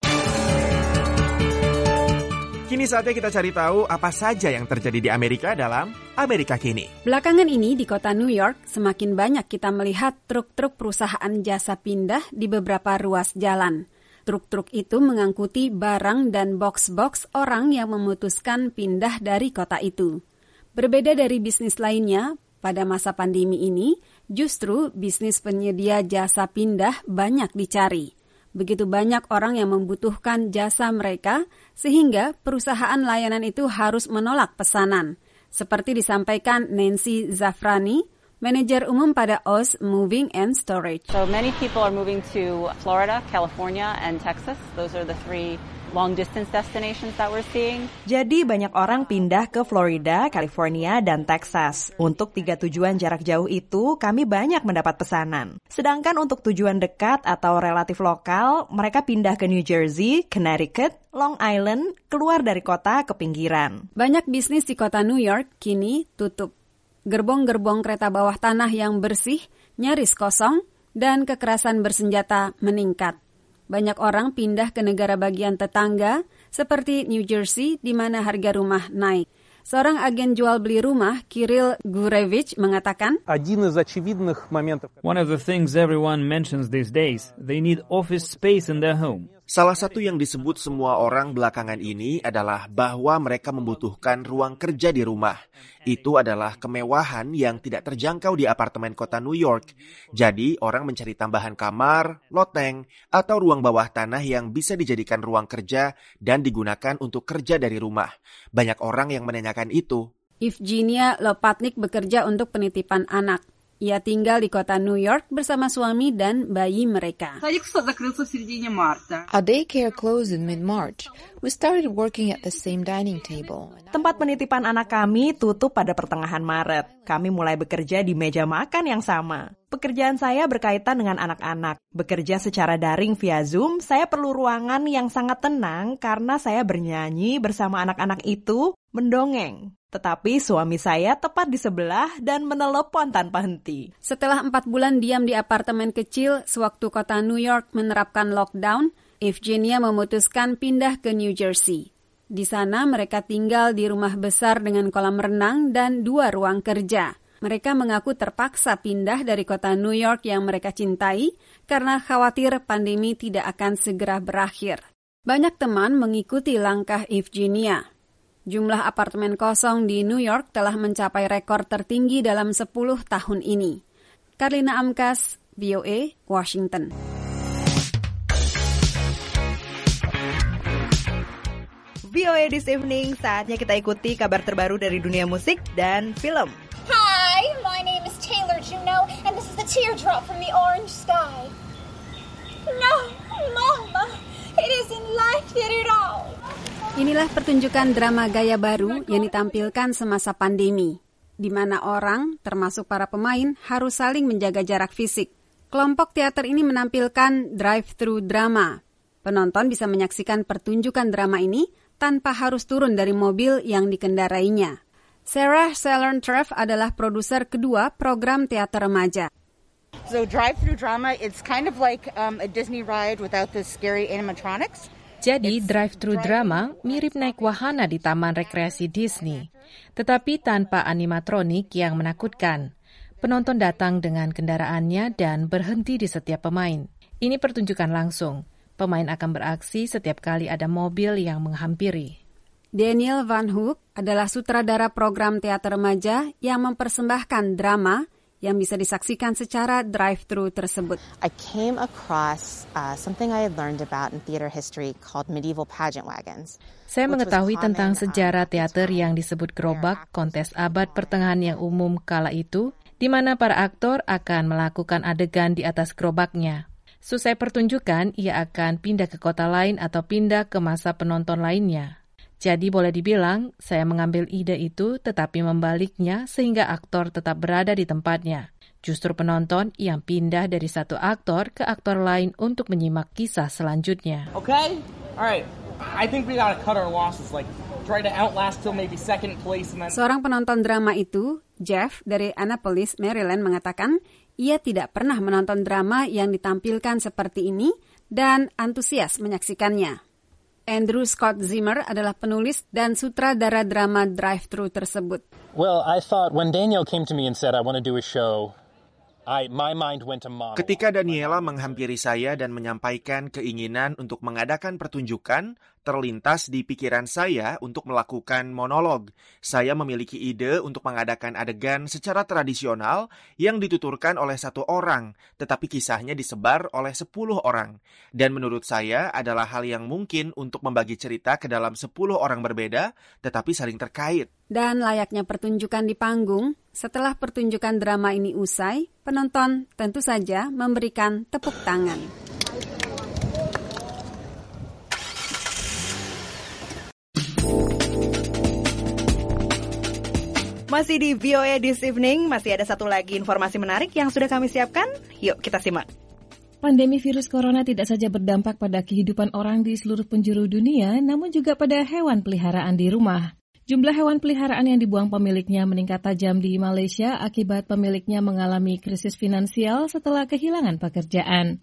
[SPEAKER 3] Kini saatnya kita cari tahu apa saja yang terjadi di Amerika dalam Amerika Kini.
[SPEAKER 6] Belakangan ini di kota New York, semakin banyak kita melihat truk-truk perusahaan jasa pindah di beberapa ruas jalan. Truk-truk itu mengangkuti barang dan box-box orang yang memutuskan pindah dari kota itu. Berbeda dari bisnis lainnya, pada masa pandemi ini, justru bisnis penyedia jasa pindah banyak dicari. Begitu banyak orang yang membutuhkan jasa mereka, sehingga perusahaan layanan itu harus menolak pesanan. Seperti disampaikan Nancy Zafrani, manajer umum pada Oz Moving and Storage.
[SPEAKER 23] So many people are moving to Florida, California, and Texas. Those are the three long-distance destinations that we're seeing.
[SPEAKER 2] Jadi banyak orang pindah ke Florida, California, dan Texas. Untuk 3 tujuan jarak jauh itu, kami banyak mendapat pesanan. Sedangkan untuk tujuan dekat atau relatif lokal, mereka pindah ke New Jersey, Connecticut, Long Island, keluar dari kota ke pinggiran.
[SPEAKER 6] Banyak bisnis di kota New York kini tutup. Gerbong-gerbong kereta bawah tanah yang bersih, nyaris kosong, dan kekerasan bersenjata meningkat. Banyak orang pindah ke negara bagian tetangga, seperti New Jersey, di mana harga rumah naik. Seorang agen jual beli rumah, Kirill Gurevich, mengatakan,
[SPEAKER 24] One of the things everyone mentions these days, they need office space in their home.
[SPEAKER 3] Salah satu yang disebut semua orang belakangan ini adalah bahwa mereka membutuhkan ruang kerja di rumah. Itu adalah kemewahan yang tidak terjangkau di apartemen kota New York. Jadi orang mencari tambahan kamar, loteng, atau ruang bawah tanah yang bisa dijadikan ruang kerja dan digunakan untuk kerja dari rumah. Banyak orang yang menanyakan itu.
[SPEAKER 6] Evgenia Lopatnik bekerja untuk penitipan anak. Ia tinggal di kota New York bersama suami dan bayi mereka.
[SPEAKER 25] Our daycare closed in mid-March. We started working at the same dining table.
[SPEAKER 2] Tempat penitipan anak kami tutup pada pertengahan Maret. Kami mulai bekerja di meja makan yang sama. Pekerjaan saya berkaitan dengan anak-anak. Bekerja secara daring via Zoom, saya perlu ruangan yang sangat tenang karena saya bernyanyi bersama anak-anak itu mendongeng. Tetapi suami saya tepat di sebelah dan menelepon tanpa henti.
[SPEAKER 6] Setelah 4 bulan diam di apartemen kecil sewaktu kota New York menerapkan lockdown, Evgenia memutuskan pindah ke New Jersey. Di sana mereka tinggal di rumah besar dengan kolam renang dan 2 ruang kerja. Mereka mengaku terpaksa pindah dari kota New York yang mereka cintai karena khawatir pandemi tidak akan segera berakhir. Banyak teman mengikuti langkah Evgenia. Jumlah apartemen kosong di New York telah mencapai rekor tertinggi dalam 10 tahun ini. Karlina Amkas, VOA, Washington.
[SPEAKER 2] VOA This Evening, saatnya kita ikuti kabar terbaru dari dunia musik dan film.
[SPEAKER 26] Hi, my name is Taylor Juno, and this is the teardrop from the orange sky. No, Mama, it isn't like that at all.
[SPEAKER 6] Inilah pertunjukan drama gaya baru yang ditampilkan semasa pandemi, di mana orang, termasuk para pemain, harus saling menjaga jarak fisik. Kelompok teater ini menampilkan drive-thru drama. Penonton bisa menyaksikan pertunjukan drama ini tanpa harus turun dari mobil yang dikendarainya. Sarah Salern-Treff adalah produser kedua program teater remaja.
[SPEAKER 1] So drive-thru drama, it's kind of like a Disney ride without the scary animatronics.
[SPEAKER 4] Jadi, drive-thru drama mirip naik wahana di taman rekreasi Disney, tetapi tanpa animatronik yang menakutkan. Penonton datang dengan kendaraannya dan berhenti di setiap pemain. Ini pertunjukan langsung. Pemain akan beraksi setiap kali ada mobil yang menghampiri.
[SPEAKER 6] Daniel Van Hoek adalah sutradara program teater remaja yang mempersembahkan drama yang bisa disaksikan secara drive-thru tersebut.
[SPEAKER 7] I came across something I had learned about in theater history called medieval pageant wagons.
[SPEAKER 4] Saya mengetahui tentang sejarah teater yang disebut gerobak kontes abad pertengahan yang umum kala itu, di mana para aktor akan melakukan adegan di atas gerobaknya. Selesai pertunjukan, ia akan pindah ke kota lain atau pindah ke masa penonton lainnya. Jadi boleh dibilang, saya mengambil ide itu tetapi membaliknya sehingga aktor tetap berada di tempatnya. Justru penonton yang pindah dari satu aktor ke aktor lain untuk menyimak kisah selanjutnya.
[SPEAKER 8] Okay, alright. I think we gotta cut our losses, like try to outlast till maybe second place. And then...
[SPEAKER 6] Seorang penonton drama itu, Jeff dari Annapolis, Maryland, mengatakan ia tidak pernah menonton drama yang ditampilkan seperti ini dan antusias menyaksikannya. Andrew Scott Zimmer adalah penulis dan sutradara drama drive-thru tersebut.
[SPEAKER 9] Well, I thought when Daniel came to me and said I want to do a show, my mind went to monologue.
[SPEAKER 3] Ketika Daniela menghampiri saya dan menyampaikan keinginan untuk mengadakan pertunjukan, terlintas di pikiran saya untuk melakukan monolog. Saya memiliki ide untuk mengadakan adegan secara tradisional yang dituturkan oleh satu orang, tetapi kisahnya disebar oleh 10 orang. Dan menurut saya adalah hal yang mungkin untuk membagi cerita ke dalam 10 orang berbeda, tetapi saling terkait.
[SPEAKER 6] Dan layaknya pertunjukan di panggung, setelah pertunjukan drama ini usai, penonton tentu saja memberikan tepuk tangan.
[SPEAKER 2] Masih di VOA This Evening, masih ada satu lagi informasi menarik yang sudah kami siapkan. Yuk kita simak.
[SPEAKER 10] Pandemi virus corona tidak saja berdampak pada kehidupan orang di seluruh penjuru dunia, namun juga pada hewan peliharaan di rumah. Jumlah hewan peliharaan yang dibuang pemiliknya meningkat tajam di Malaysia akibat pemiliknya mengalami krisis finansial setelah kehilangan pekerjaan.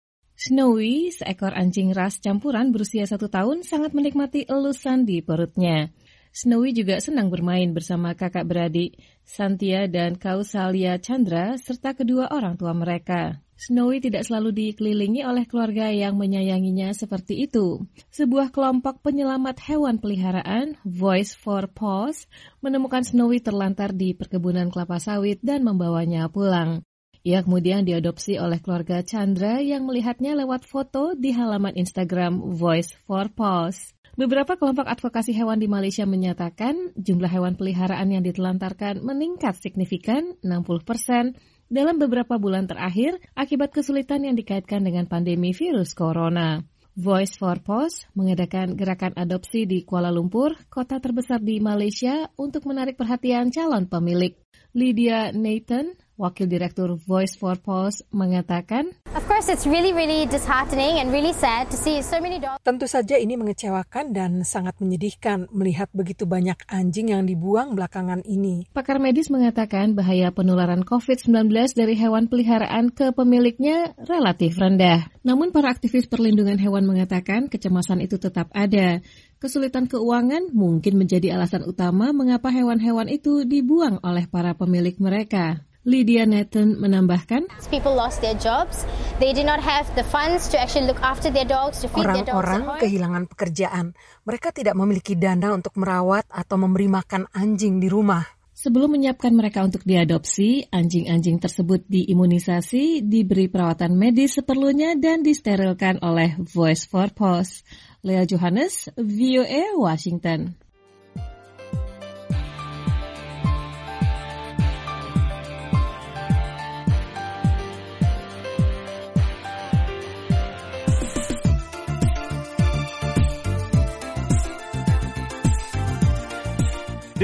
[SPEAKER 10] Snowy, seekor anjing ras campuran berusia 1 tahun, sangat menikmati elusan di perutnya. Snowy juga senang bermain bersama kakak beradik, Santia dan Kausalya Chandra, serta kedua orang tua mereka. Snowy tidak selalu dikelilingi oleh keluarga yang menyayanginya seperti itu. Sebuah kelompok penyelamat hewan peliharaan, Voice for Paws, menemukan Snowy terlantar di perkebunan kelapa sawit dan membawanya pulang. Ia kemudian diadopsi oleh keluarga Chandra yang melihatnya lewat foto di halaman Instagram Voice for Paws. Beberapa kelompok advokasi hewan di Malaysia menyatakan jumlah hewan peliharaan yang ditelantarkan meningkat signifikan 60% dalam beberapa bulan terakhir akibat kesulitan yang dikaitkan dengan pandemi virus corona. Voice for Paws mengadakan gerakan adopsi di Kuala Lumpur, kota terbesar di Malaysia, untuk menarik perhatian calon pemilik. Lydia Nathan, Wakil Direktur Voice for Paws, mengatakan,
[SPEAKER 26] Of course, it's really disheartening and really sad to see so many dogs.
[SPEAKER 12] Tentu saja ini mengecewakan dan sangat menyedihkan melihat begitu banyak anjing yang dibuang belakangan ini.
[SPEAKER 10] Pakar medis mengatakan bahaya penularan COVID-19 dari hewan peliharaan ke pemiliknya relatif rendah. Namun para aktivis perlindungan hewan mengatakan kecemasan itu tetap ada. Kesulitan keuangan mungkin menjadi alasan utama mengapa hewan-hewan itu dibuang oleh para pemilik mereka. Lydia Nathan menambahkan,
[SPEAKER 26] People lost their jobs. They did not have the funds to actually look after their dogs, to feed their dogs.
[SPEAKER 12] Orang-orang kehilangan pekerjaan. Mereka tidak memiliki dana untuk merawat atau memberi makan anjing di rumah.
[SPEAKER 10] Sebelum menyiapkan mereka untuk diadopsi, anjing-anjing tersebut diimunisasi, diberi perawatan medis seperlunya, dan disterilkan oleh Voice for Paws. Lea Johannes, VOA, Washington.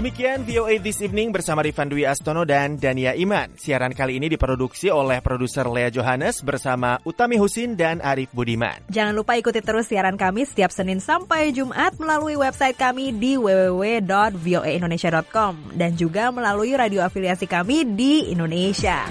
[SPEAKER 3] Demikian VOA This Evening bersama Rifan Dwi Astono dan Dania Iman. Siaran kali ini diproduksi oleh produser Lea Johannes bersama Utami Husin dan Arif Budiman.
[SPEAKER 2] Jangan lupa ikuti terus siaran kami setiap Senin sampai Jumat melalui website kami di www.voaindonesia.com dan juga melalui radio afiliasi kami di Indonesia.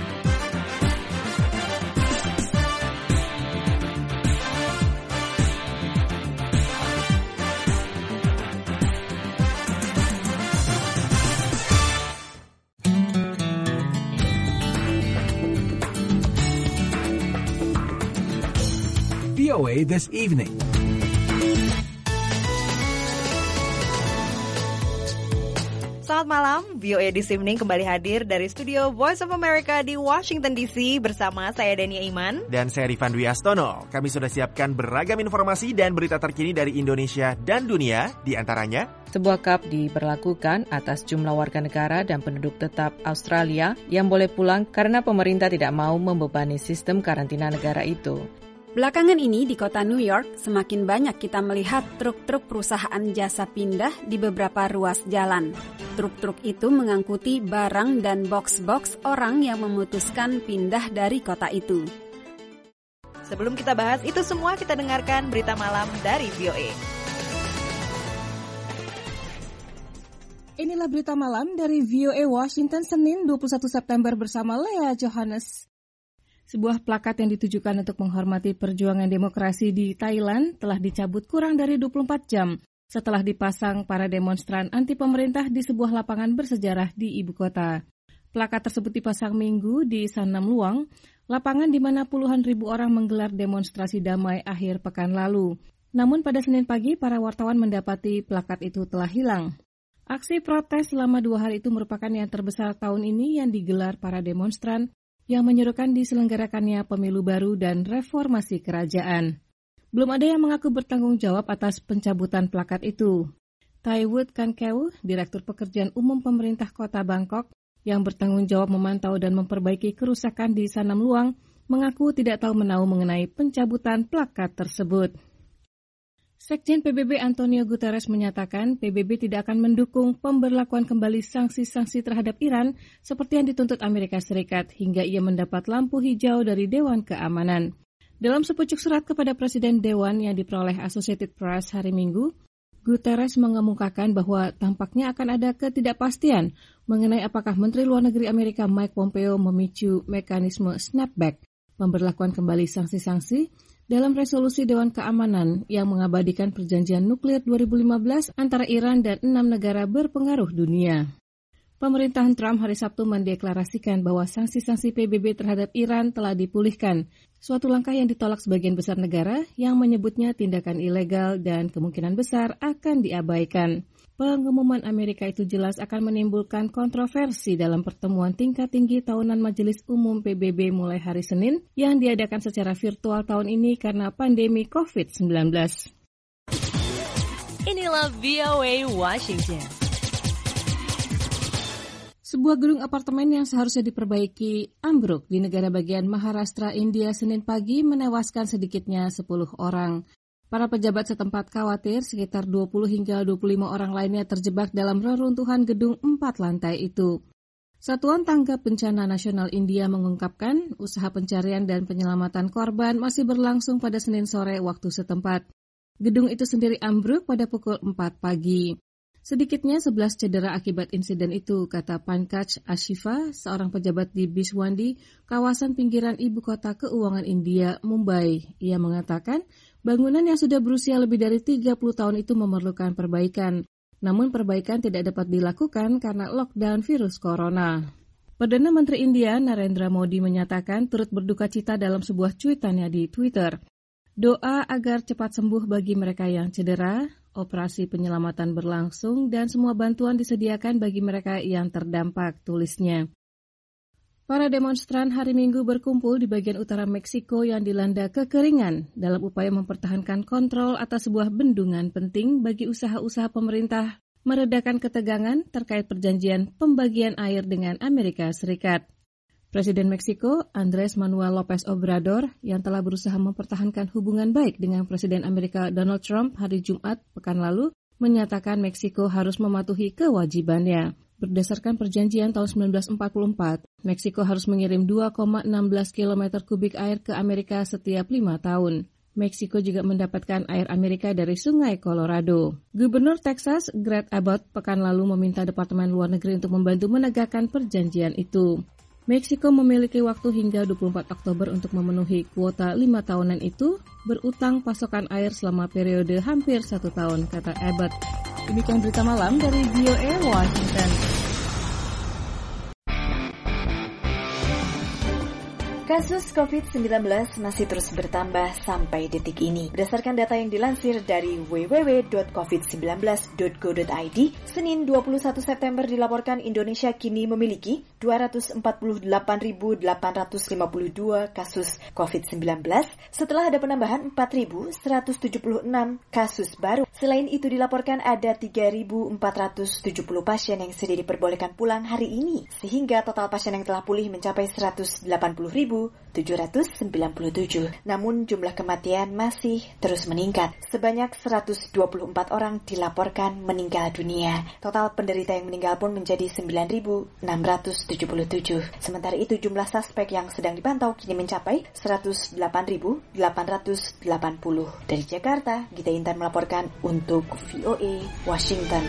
[SPEAKER 11] VOA This Evening.
[SPEAKER 2] Selamat malam, VOA This Evening kembali hadir dari studio Voice of America di Washington DC bersama saya Dania Iman
[SPEAKER 3] dan saya Rifan Dwi Astono. Kami sudah siapkan beragam informasi dan berita terkini dari Indonesia dan dunia, di antaranya
[SPEAKER 4] sebuah cup diberlakukan atas jumlah warga negara dan penduduk tetap Australia yang boleh pulang karena pemerintah tidak mau membebani sistem karantina negara itu.
[SPEAKER 6] Belakangan ini di kota New York, semakin banyak kita melihat truk-truk perusahaan jasa pindah di beberapa ruas jalan. Truk-truk itu mengangkuti barang dan box-box orang yang memutuskan pindah dari kota itu.
[SPEAKER 2] Sebelum kita bahas itu semua, kita dengarkan berita malam dari VOA.
[SPEAKER 10] Inilah berita malam dari VOA Washington Senin 21 September bersama Lea Johannes. Sebuah plakat yang ditujukan untuk menghormati perjuangan demokrasi di Thailand telah dicabut kurang dari 24 jam setelah dipasang para demonstran anti pemerintah di sebuah lapangan bersejarah di ibu kota. Plakat tersebut dipasang Minggu di Sanam Luang, lapangan di mana puluhan ribu orang menggelar demonstrasi damai akhir pekan lalu. Namun pada Senin pagi, para wartawan mendapati plakat itu telah hilang. Aksi protes selama 2 hari itu merupakan yang terbesar tahun ini yang digelar para demonstran yang menyerukan diselenggarakannya pemilu baru dan reformasi kerajaan. Belum ada yang mengaku bertanggung jawab atas pencabutan plakat itu. Thaiwood Kankeu, Direktur Pekerjaan Umum Pemerintah Kota Bangkok, yang bertanggung jawab memantau dan memperbaiki kerusakan di Sanam Luang, mengaku tidak tahu menahu mengenai pencabutan plakat tersebut. Sekjen PBB Antonio Guterres menyatakan PBB tidak akan mendukung pemberlakuan kembali sanksi-sanksi terhadap Iran seperti yang dituntut Amerika Serikat hingga ia mendapat lampu hijau dari Dewan Keamanan. Dalam sepucuk surat kepada Presiden Dewan yang diperoleh Associated Press hari Minggu, Guterres mengemukakan bahwa tampaknya akan ada ketidakpastian mengenai apakah Menteri Luar Negeri Amerika Mike Pompeo memicu mekanisme snapback, pemberlakuan kembali sanksi-sanksi, dalam resolusi Dewan Keamanan yang mengabadikan perjanjian nuklir 2015 antara Iran dan 6 negara berpengaruh dunia. Pemerintahan Trump hari Sabtu mendeklarasikan bahwa sanksi-sanksi PBB terhadap Iran telah dipulihkan, suatu langkah yang ditolak sebagian besar negara yang menyebutnya tindakan ilegal dan kemungkinan besar akan diabaikan. Pengumuman Amerika itu jelas akan menimbulkan kontroversi dalam pertemuan tingkat tinggi tahunan Majelis Umum PBB mulai hari Senin yang diadakan secara virtual tahun ini karena pandemi COVID-19.
[SPEAKER 2] Inilah VOA Washington.
[SPEAKER 10] Sebuah gedung apartemen yang seharusnya diperbaiki ambruk di negara bagian Maharashtra, India Senin pagi menewaskan sedikitnya 10 orang. Para pejabat setempat khawatir sekitar 20 hingga 25 orang lainnya terjebak dalam reruntuhan gedung 4 lantai itu. Satuan Tanggap Bencana Nasional India mengungkapkan usaha pencarian dan penyelamatan korban masih berlangsung pada Senin sore waktu setempat. Gedung itu sendiri ambruk pada pukul 4 pagi. Sedikitnya 11 cedera akibat insiden itu, kata Pankaj Ashifa, seorang pejabat di Biswandi, kawasan pinggiran ibu kota keuangan India, Mumbai. Ia mengatakan bangunan yang sudah berusia lebih dari 30 tahun itu memerlukan perbaikan. Namun perbaikan tidak dapat dilakukan karena lockdown virus corona. Perdana Menteri India Narendra Modi menyatakan turut berduka cita dalam sebuah cuitannya di Twitter. Doa agar cepat sembuh bagi mereka yang cedera, operasi penyelamatan berlangsung, dan semua bantuan disediakan bagi mereka yang terdampak, tulisnya. Para demonstran hari Minggu berkumpul di bagian utara Meksiko yang dilanda kekeringan dalam upaya mempertahankan kontrol atas sebuah bendungan penting bagi usaha-usaha pemerintah meredakan ketegangan terkait perjanjian pembagian air dengan Amerika Serikat. Presiden Meksiko, Andrés Manuel López Obrador, yang telah berusaha mempertahankan hubungan baik dengan Presiden Amerika Donald Trump hari Jumat pekan lalu, menyatakan Meksiko harus mematuhi kewajibannya. Berdasarkan perjanjian tahun 1944, Meksiko harus mengirim 2,16 km kubik air ke Amerika setiap 5 tahun. Meksiko juga mendapatkan air Amerika dari Sungai Colorado. Gubernur Texas, Greg Abbott, pekan lalu meminta Departemen Luar Negeri untuk membantu menegakkan perjanjian itu. Meksiko memiliki waktu hingga 24 Oktober untuk memenuhi kuota 5 tahunan itu, berutang pasokan air selama periode hampir 1 tahun, kata Abbott. Demikian berita malam dari VOA Washington.
[SPEAKER 13] Kasus COVID-19 masih terus bertambah sampai detik ini. Berdasarkan data yang dilansir dari www.covid19.go.id, Senin 21 September dilaporkan Indonesia kini memiliki 248.852 kasus COVID-19 setelah ada penambahan 4.176 kasus baru. Selain itu dilaporkan ada 3.470 pasien yang sudah diperbolehkan pulang hari ini, sehingga total pasien yang telah pulih mencapai 180.797. Namun jumlah kematian masih terus meningkat. Sebanyak 124 orang dilaporkan meninggal dunia. Total penderita yang meninggal pun menjadi 9.677. Sementara itu jumlah suspek yang sedang dipantau kini mencapai 108.880. Dari Jakarta, Gita Intan melaporkan untuk VOA Washington.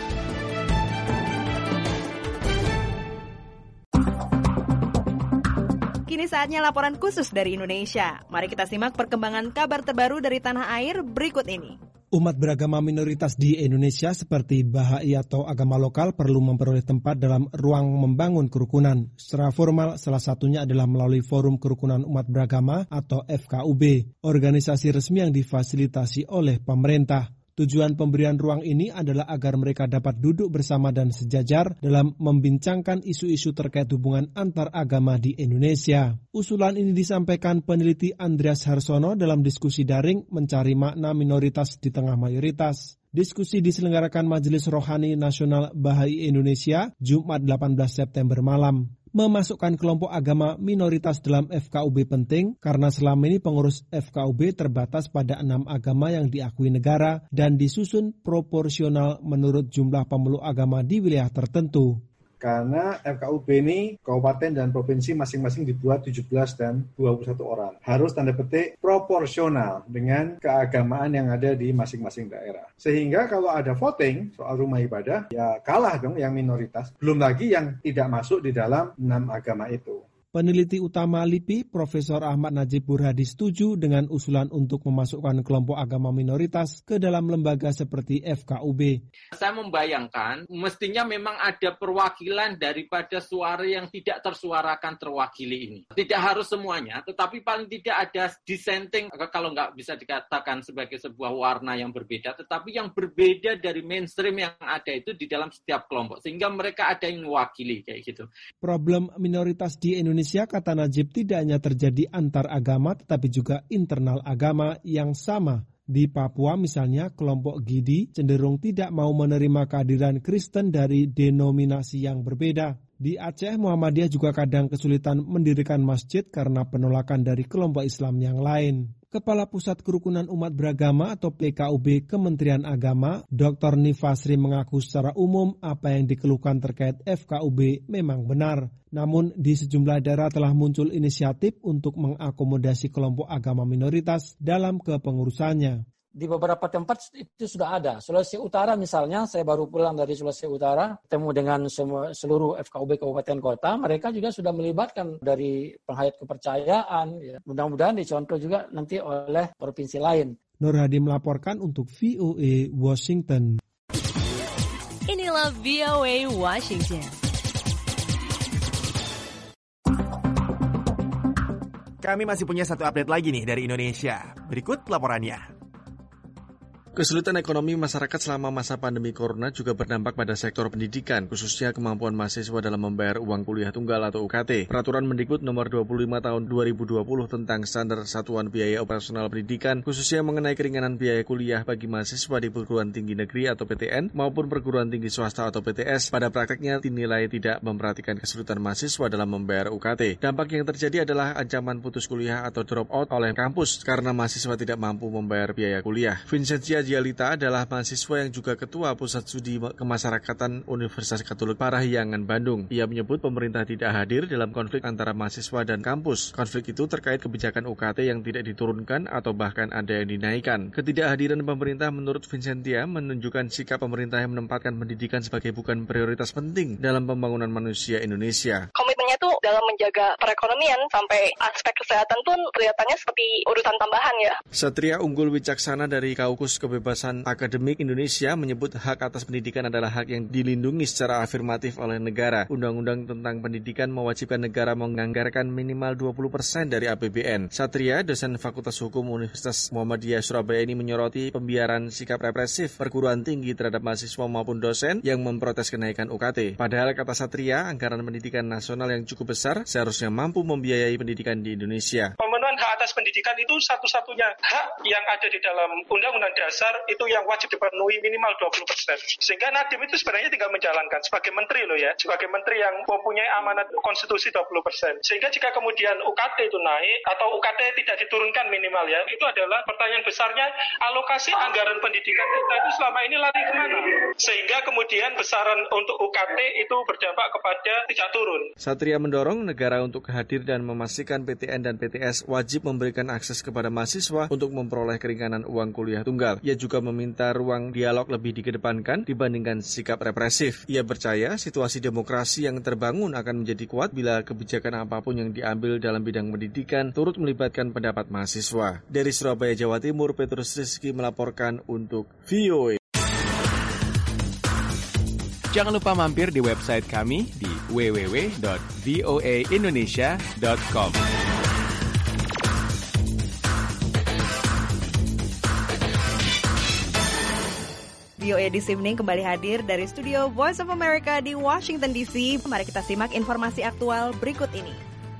[SPEAKER 2] Kini saatnya laporan khusus dari Indonesia. Mari kita simak perkembangan kabar terbaru dari tanah air berikut ini.
[SPEAKER 14] Umat beragama minoritas di Indonesia seperti Bahai atau agama lokal perlu memperoleh tempat dalam ruang membangun kerukunan. Secara formal, salah satunya adalah melalui Forum Kerukunan Umat Beragama atau FKUB, organisasi resmi yang difasilitasi oleh pemerintah. Tujuan pemberian ruang ini adalah agar mereka dapat duduk bersama dan sejajar dalam membincangkan isu-isu terkait hubungan antar agama di Indonesia. Usulan ini disampaikan peneliti Andreas Harsono dalam diskusi daring mencari makna minoritas di tengah mayoritas. Diskusi diselenggarakan Majelis Rohani Nasional Bahai Indonesia Jumat 18 September malam. Memasukkan kelompok agama minoritas dalam FKUB penting karena selama ini pengurus FKUB terbatas pada 6 agama yang diakui negara dan disusun proporsional menurut jumlah pemeluk agama di wilayah tertentu.
[SPEAKER 15] Karena FKUB ini kabupaten dan provinsi masing-masing dibuat 17 dan 21 orang. Harus tanda petik proporsional dengan keagamaan yang ada di masing-masing daerah. Sehingga kalau ada voting soal rumah ibadah, ya kalah dong yang minoritas. Belum lagi yang tidak masuk di dalam 6 agama itu.
[SPEAKER 14] Peneliti utama LIPI, Profesor Ahmad Najib Burhadi setuju dengan usulan untuk memasukkan kelompok agama minoritas ke dalam lembaga seperti FKUB.
[SPEAKER 16] Saya membayangkan mestinya memang ada perwakilan daripada suara yang tidak tersuarakan terwakili ini. Tidak harus semuanya, tetapi paling tidak ada dissenting, kalau nggak bisa dikatakan sebagai sebuah warna yang berbeda, tetapi yang berbeda dari mainstream yang ada itu di dalam setiap kelompok. Sehingga mereka ada yang mewakili kayak gitu.
[SPEAKER 14] Problem minoritas di Indonesia, kata Najib, tidak hanya terjadi antar agama tetapi juga internal agama yang sama. Di Papua misalnya, kelompok Gidi cenderung tidak mau menerima kehadiran Kristen dari denominasi yang berbeda. Di Aceh, Muhammadiyah juga kadang kesulitan mendirikan masjid karena penolakan dari kelompok Islam yang lain. Kepala Pusat Kerukunan Umat Beragama atau PKUB Kementerian Agama, Dr. Nifasri mengaku secara umum apa yang dikeluhkan terkait FKUB memang benar. Namun di sejumlah daerah telah muncul inisiatif untuk mengakomodasi kelompok agama minoritas dalam kepengurusannya.
[SPEAKER 17] Di beberapa tempat itu sudah ada. Sulawesi Utara misalnya, saya baru pulang dari Sulawesi Utara, ketemu dengan seluruh FKUB kabupaten kota, mereka juga sudah melibatkan dari penghayat kepercayaan. Ya. Mudah-mudahan dicontoh juga nanti oleh provinsi lain.
[SPEAKER 14] Nur Hadi melaporkan untuk VOA Washington.
[SPEAKER 2] Inilah VOA Washington.
[SPEAKER 3] Kami masih punya satu update lagi nih dari Indonesia. Berikut laporannya.
[SPEAKER 18] Kesulitan ekonomi masyarakat selama masa pandemi corona juga berdampak pada sektor pendidikan, khususnya kemampuan mahasiswa dalam membayar uang kuliah tunggal atau UKT. Peraturan Mendikbud nomor 25 tahun 2020 tentang standar satuan biaya operasional pendidikan, khususnya mengenai keringanan biaya kuliah bagi mahasiswa di perguruan tinggi negeri atau PTN maupun perguruan tinggi swasta atau PTS, pada prakteknya dinilai tidak memperhatikan kesulitan mahasiswa dalam membayar UKT. Dampak yang terjadi adalah ancaman putus kuliah atau drop out oleh kampus karena mahasiswa tidak mampu membayar biaya kuliah. Vincentia Najialita adalah mahasiswa yang juga Ketua Pusat Studi Kemasyarakatan Universitas Katolik Parahyangan Bandung. Ia menyebut pemerintah tidak hadir dalam konflik antara mahasiswa dan kampus. Konflik itu terkait kebijakan UKT yang tidak diturunkan atau bahkan ada yang dinaikkan. Ketidakhadiran pemerintah menurut Vincentia menunjukkan sikap pemerintah yang menempatkan pendidikan sebagai bukan prioritas penting dalam pembangunan manusia Indonesia.
[SPEAKER 5] Komitmennya tuh dalam menjaga perekonomian sampai aspek kesehatan pun kelihatannya seperti urusan tambahan ya.
[SPEAKER 18] Satria Unggul Wicaksana dari Kaukus Kebebasan Akademik Indonesia menyebut hak atas pendidikan adalah hak yang dilindungi secara afirmatif oleh negara. Undang-undang tentang pendidikan mewajibkan negara menganggarkan minimal 20% dari APBN. Satria, dosen Fakultas Hukum Universitas Muhammadiyah Surabaya ini menyoroti pembiaran sikap represif perguruan tinggi terhadap mahasiswa maupun dosen yang memprotes kenaikan UKT. Padahal kata Satria, anggaran pendidikan nasional yang cukup besar seharusnya mampu membiayai pendidikan di Indonesia.
[SPEAKER 19] Pemenuhan hak atas pendidikan itu satu-satunya hak yang ada di dalam Undang-Undang Dasar itu yang wajib dipenuhi minimal 20%. Sehingga Nadiem itu sebenarnya tinggal menjalankan sebagai menteri loh ya, sebagai menteri yang mempunyai amanat konstitusi 20%. Sehingga jika kemudian UKT itu naik atau UKT tidak diturunkan minimal ya, itu adalah pertanyaan besarnya alokasi anggaran pendidikan kita itu selama ini lari kemana? Sehingga kemudian besaran untuk UKT itu berdampak kepada tidak turun.
[SPEAKER 18] Satria mendorong negara untuk hadir dan memastikan PTN dan PTS wajib memberikan akses kepada mahasiswa untuk memperoleh keringanan uang kuliah tunggal. Ia juga meminta ruang dialog lebih dikedepankan dibandingkan sikap represif. Ia percaya situasi demokrasi yang terbangun akan menjadi kuat bila kebijakan apapun yang diambil dalam bidang pendidikan turut melibatkan pendapat mahasiswa. Dari Surabaya, Jawa Timur, Petrus Rizky melaporkan untuk VOA.
[SPEAKER 20] Jangan lupa mampir di website kami di www.voaindonesia.com.
[SPEAKER 2] VOA This Evening kembali hadir dari studio Voice of America di Washington DC. Mari kita simak informasi aktual berikut ini.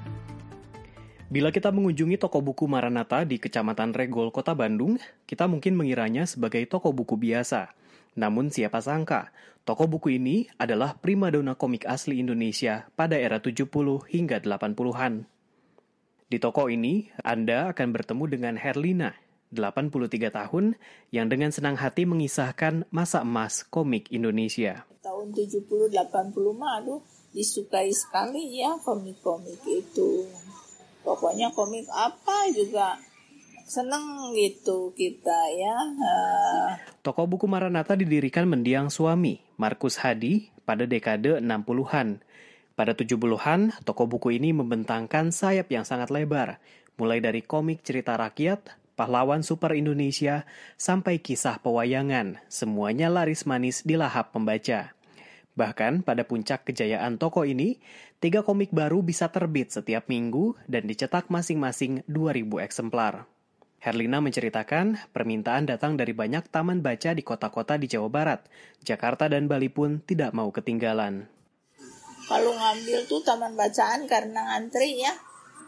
[SPEAKER 21] Bila kita mengunjungi toko buku Maranatha di Kecamatan Regol, Kota Bandung, kita mungkin mengiranya sebagai toko buku biasa. Namun siapa sangka, toko buku ini adalah primadona komik asli Indonesia pada era 70 hingga 80-an. Di toko ini, Anda akan bertemu dengan Herlina, 83 tahun, yang dengan senang hati mengisahkan masa emas komik Indonesia.
[SPEAKER 22] Tahun 70-80 mah, disukai sekali ya komik-komik itu. Pokoknya komik apa juga seneng gitu kita ya.
[SPEAKER 21] Toko buku Maranatha didirikan mendiang suami, Markus Hadi, pada dekade 60-an. Pada 70-an, toko buku ini membentangkan sayap yang sangat lebar, mulai dari komik cerita rakyat, pahlawan super Indonesia, sampai kisah pewayangan. Semuanya laris manis di lahap pembaca. Bahkan pada puncak kejayaan toko ini, 3 komik baru bisa terbit setiap minggu dan dicetak masing-masing 2.000 eksemplar. Herlina menceritakan, permintaan datang dari banyak taman baca di kota-kota di Jawa Barat. Jakarta dan Bali pun tidak mau ketinggalan.
[SPEAKER 22] Kalau ngambil tuh taman bacaan karena ngantri ya.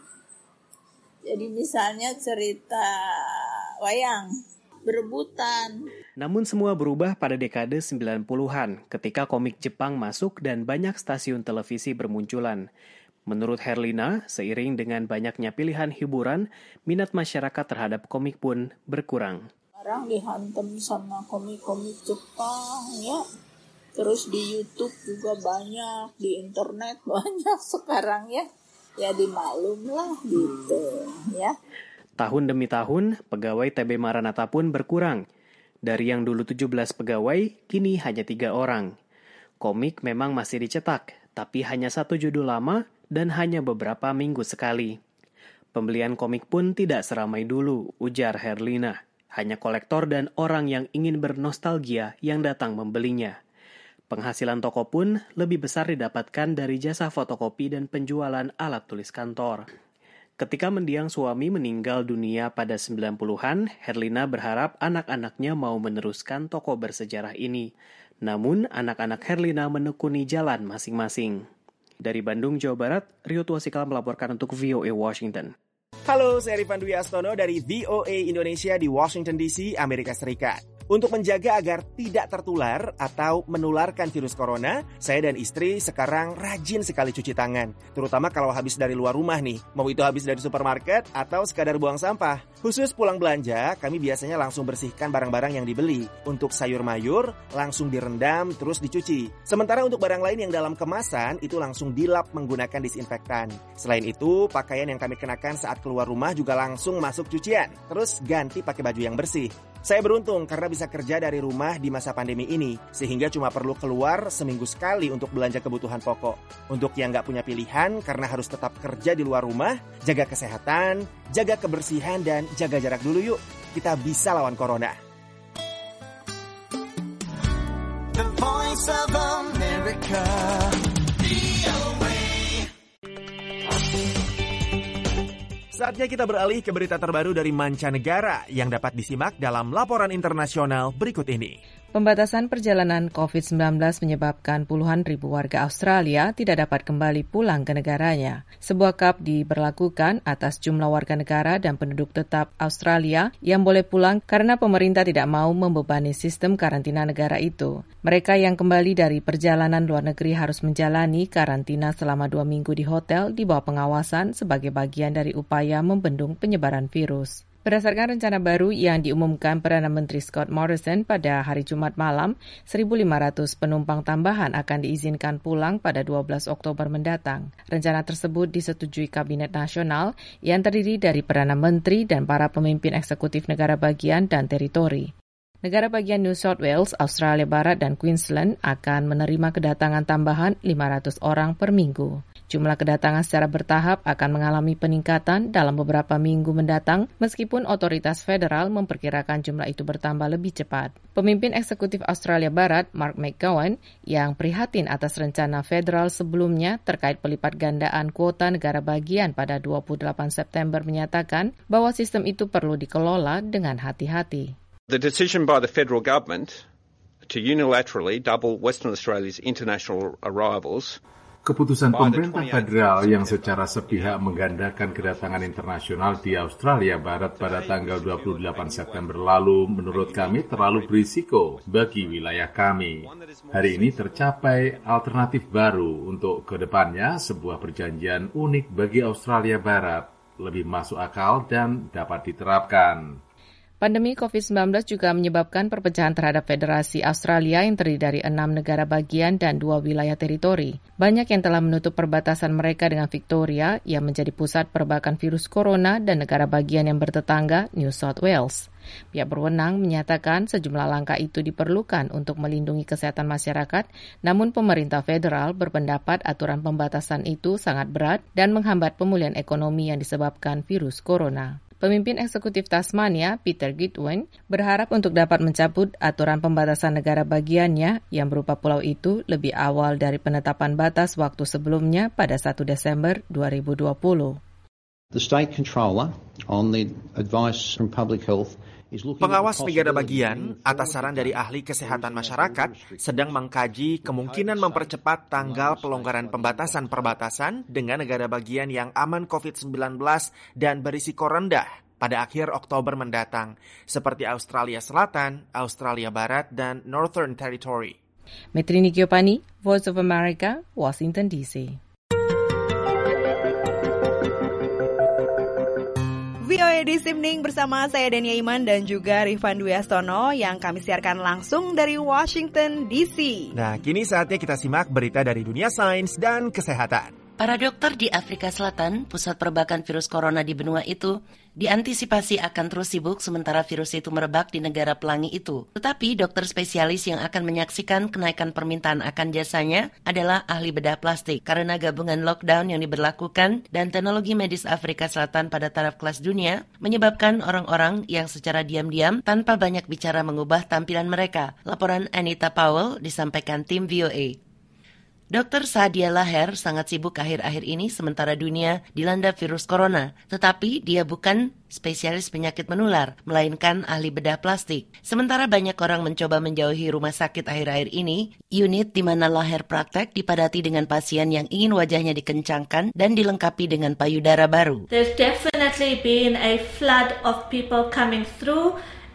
[SPEAKER 22] Jadi misalnya cerita wayang, berebutan.
[SPEAKER 21] Namun semua berubah pada dekade 90-an ketika komik Jepang masuk dan banyak stasiun televisi bermunculan. Menurut Herlina, seiring dengan banyaknya pilihan hiburan, minat masyarakat terhadap komik pun berkurang.
[SPEAKER 22] Sekarang dihantam sama komik-komik Jepang ya. Terus di YouTube juga banyak, di internet banyak sekarang ya. Ya dimaklum lah gitu ya.
[SPEAKER 21] Tahun demi tahun, pegawai TB Maranatha pun berkurang. Dari yang dulu 17 pegawai, kini hanya 3 orang. Komik memang masih dicetak, tapi hanya 1 judul lama dan hanya beberapa minggu sekali. Pembelian komik pun tidak seramai dulu, ujar Herlina. Hanya kolektor dan orang yang ingin bernostalgia yang datang membelinya. Penghasilan toko pun lebih besar didapatkan dari jasa fotokopi dan penjualan alat tulis kantor. Ketika mendiang suami meninggal dunia pada 90-an, Herlina berharap anak-anaknya mau meneruskan toko bersejarah ini. Namun, anak-anak Herlina menekuni jalan masing-masing. Dari Bandung, Jawa Barat, Rio Tuasikal melaporkan untuk VOA Washington.
[SPEAKER 3] Halo, saya Rifan Dwi Astono dari VOA Indonesia di Washington DC, Amerika Serikat. Untuk menjaga agar tidak tertular atau menularkan virus corona, saya dan istri sekarang rajin sekali cuci tangan. Terutama kalau habis dari luar rumah nih, mau itu habis dari supermarket atau sekadar buang sampah. Khusus pulang belanja, kami biasanya langsung bersihkan barang-barang yang dibeli. Untuk sayur mayur, langsung direndam terus dicuci. Sementara untuk barang lain yang dalam kemasan, itu langsung dilap menggunakan disinfektan. Selain itu, pakaian yang kami kenakan saat keluar rumah juga langsung masuk cucian. Terus ganti pakai baju yang bersih. Saya beruntung karena bisa kerja dari rumah di masa pandemi ini, sehingga cuma perlu keluar seminggu sekali untuk belanja kebutuhan pokok. Untuk yang nggak punya pilihan karena harus tetap kerja di luar rumah, jaga kesehatan, jaga kebersihan, dan jaga jarak dulu yuk. Kita bisa lawan corona.
[SPEAKER 1] The Voice of America.
[SPEAKER 3] Saatnya kita beralih ke berita terbaru dari mancanegara yang dapat disimak dalam laporan internasional berikut ini.
[SPEAKER 4] Pembatasan perjalanan COVID-19 menyebabkan puluhan ribu warga Australia tidak dapat kembali pulang ke negaranya. Sebuah cap diberlakukan atas jumlah warga negara dan penduduk tetap Australia yang boleh pulang karena pemerintah tidak mau membebani sistem karantina negara itu. Mereka yang kembali dari perjalanan luar negeri harus menjalani karantina selama 2 minggu di hotel di bawah pengawasan sebagai bagian dari upaya membendung penyebaran virus. Berdasarkan rencana baru yang diumumkan Perdana Menteri Scott Morrison pada hari Jumat malam, 1.500 penumpang tambahan akan diizinkan pulang pada 12 Oktober mendatang. Rencana tersebut disetujui Kabinet Nasional yang terdiri dari Perdana Menteri dan para pemimpin eksekutif negara bagian dan teritori. Negara bagian New South Wales, Australia Barat, dan Queensland akan menerima kedatangan tambahan 500 orang per minggu. Jumlah kedatangan secara bertahap akan mengalami peningkatan dalam beberapa minggu mendatang, meskipun otoritas federal memperkirakan jumlah itu bertambah lebih cepat. Pemimpin eksekutif Australia Barat, Mark McGowan, yang prihatin atas rencana federal sebelumnya terkait pelipat gandaan kuota negara bagian pada 28 September menyatakan bahwa sistem itu perlu dikelola dengan hati-hati.
[SPEAKER 7] The decision by the federal government to unilaterally double Western Australia's international arrivals.
[SPEAKER 8] Keputusan pemerintah federal yang secara sepihak menggandakan kedatangan internasional di Australia Barat pada tanggal 28 September lalu menurut kami terlalu berisiko bagi wilayah kami. Hari ini tercapai alternatif baru untuk kedepannya sebuah perjanjian unik bagi Australia Barat, lebih masuk akal dan dapat diterapkan.
[SPEAKER 4] Pandemi COVID-19 juga menyebabkan perpecahan terhadap Federasi Australia yang terdiri dari 6 negara bagian dan 2 wilayah teritori. Banyak yang telah menutup perbatasan mereka dengan Victoria yang menjadi pusat perbakan virus corona dan negara bagian yang bertetangga New South Wales. Pihak berwenang menyatakan sejumlah langkah itu diperlukan untuk melindungi kesehatan masyarakat, namun pemerintah federal berpendapat aturan pembatasan itu sangat berat dan menghambat pemulihan ekonomi yang disebabkan virus corona. Pemimpin eksekutif Tasmania, Peter Goodwin, berharap untuk dapat mencabut aturan pembatasan negara bagiannya yang berupa pulau itu lebih awal dari penetapan batas waktu sebelumnya pada 1 Desember 2020.
[SPEAKER 23] The state controller on the advice from Public Health.
[SPEAKER 3] Pengawas negara bagian, atas saran dari ahli kesehatan masyarakat, sedang mengkaji kemungkinan mempercepat tanggal pelonggaran pembatasan-perbatasan dengan negara bagian yang aman COVID-19 dan berisiko rendah pada akhir Oktober mendatang, seperti Australia Selatan, Australia Barat, dan Northern Territory.
[SPEAKER 4] Metrini Giopani, Voice of America, Washington DC.
[SPEAKER 2] VOA This Evening bersama saya Dania Iman dan juga Rifan Dwi Astono yang kami siarkan langsung dari Washington DC.
[SPEAKER 3] Nah, kini saatnya kita simak berita dari dunia sains dan kesehatan.
[SPEAKER 24] Para dokter di Afrika Selatan, pusat perbakan virus corona di benua itu, diantisipasi akan terus sibuk sementara virus itu merebak di negara pelangi itu. Tetapi dokter spesialis yang akan menyaksikan kenaikan permintaan akan jasanya adalah ahli bedah plastik. Karena gabungan lockdown yang diberlakukan dan teknologi medis Afrika Selatan pada taraf kelas dunia, menyebabkan orang-orang yang secara diam-diam tanpa banyak bicara mengubah tampilan mereka. Laporan Anita Powell disampaikan tim VOA. Dr. Sadia Laher sangat sibuk akhir-akhir ini sementara dunia dilanda virus corona. Tetapi dia bukan spesialis penyakit menular, melainkan ahli bedah plastik. Sementara banyak orang mencoba menjauhi rumah sakit akhir-akhir ini, unit di mana Laher praktek dipadati dengan pasien yang ingin wajahnya dikencangkan dan dilengkapi dengan payudara baru.
[SPEAKER 25] There's definitely been a flood of people coming through.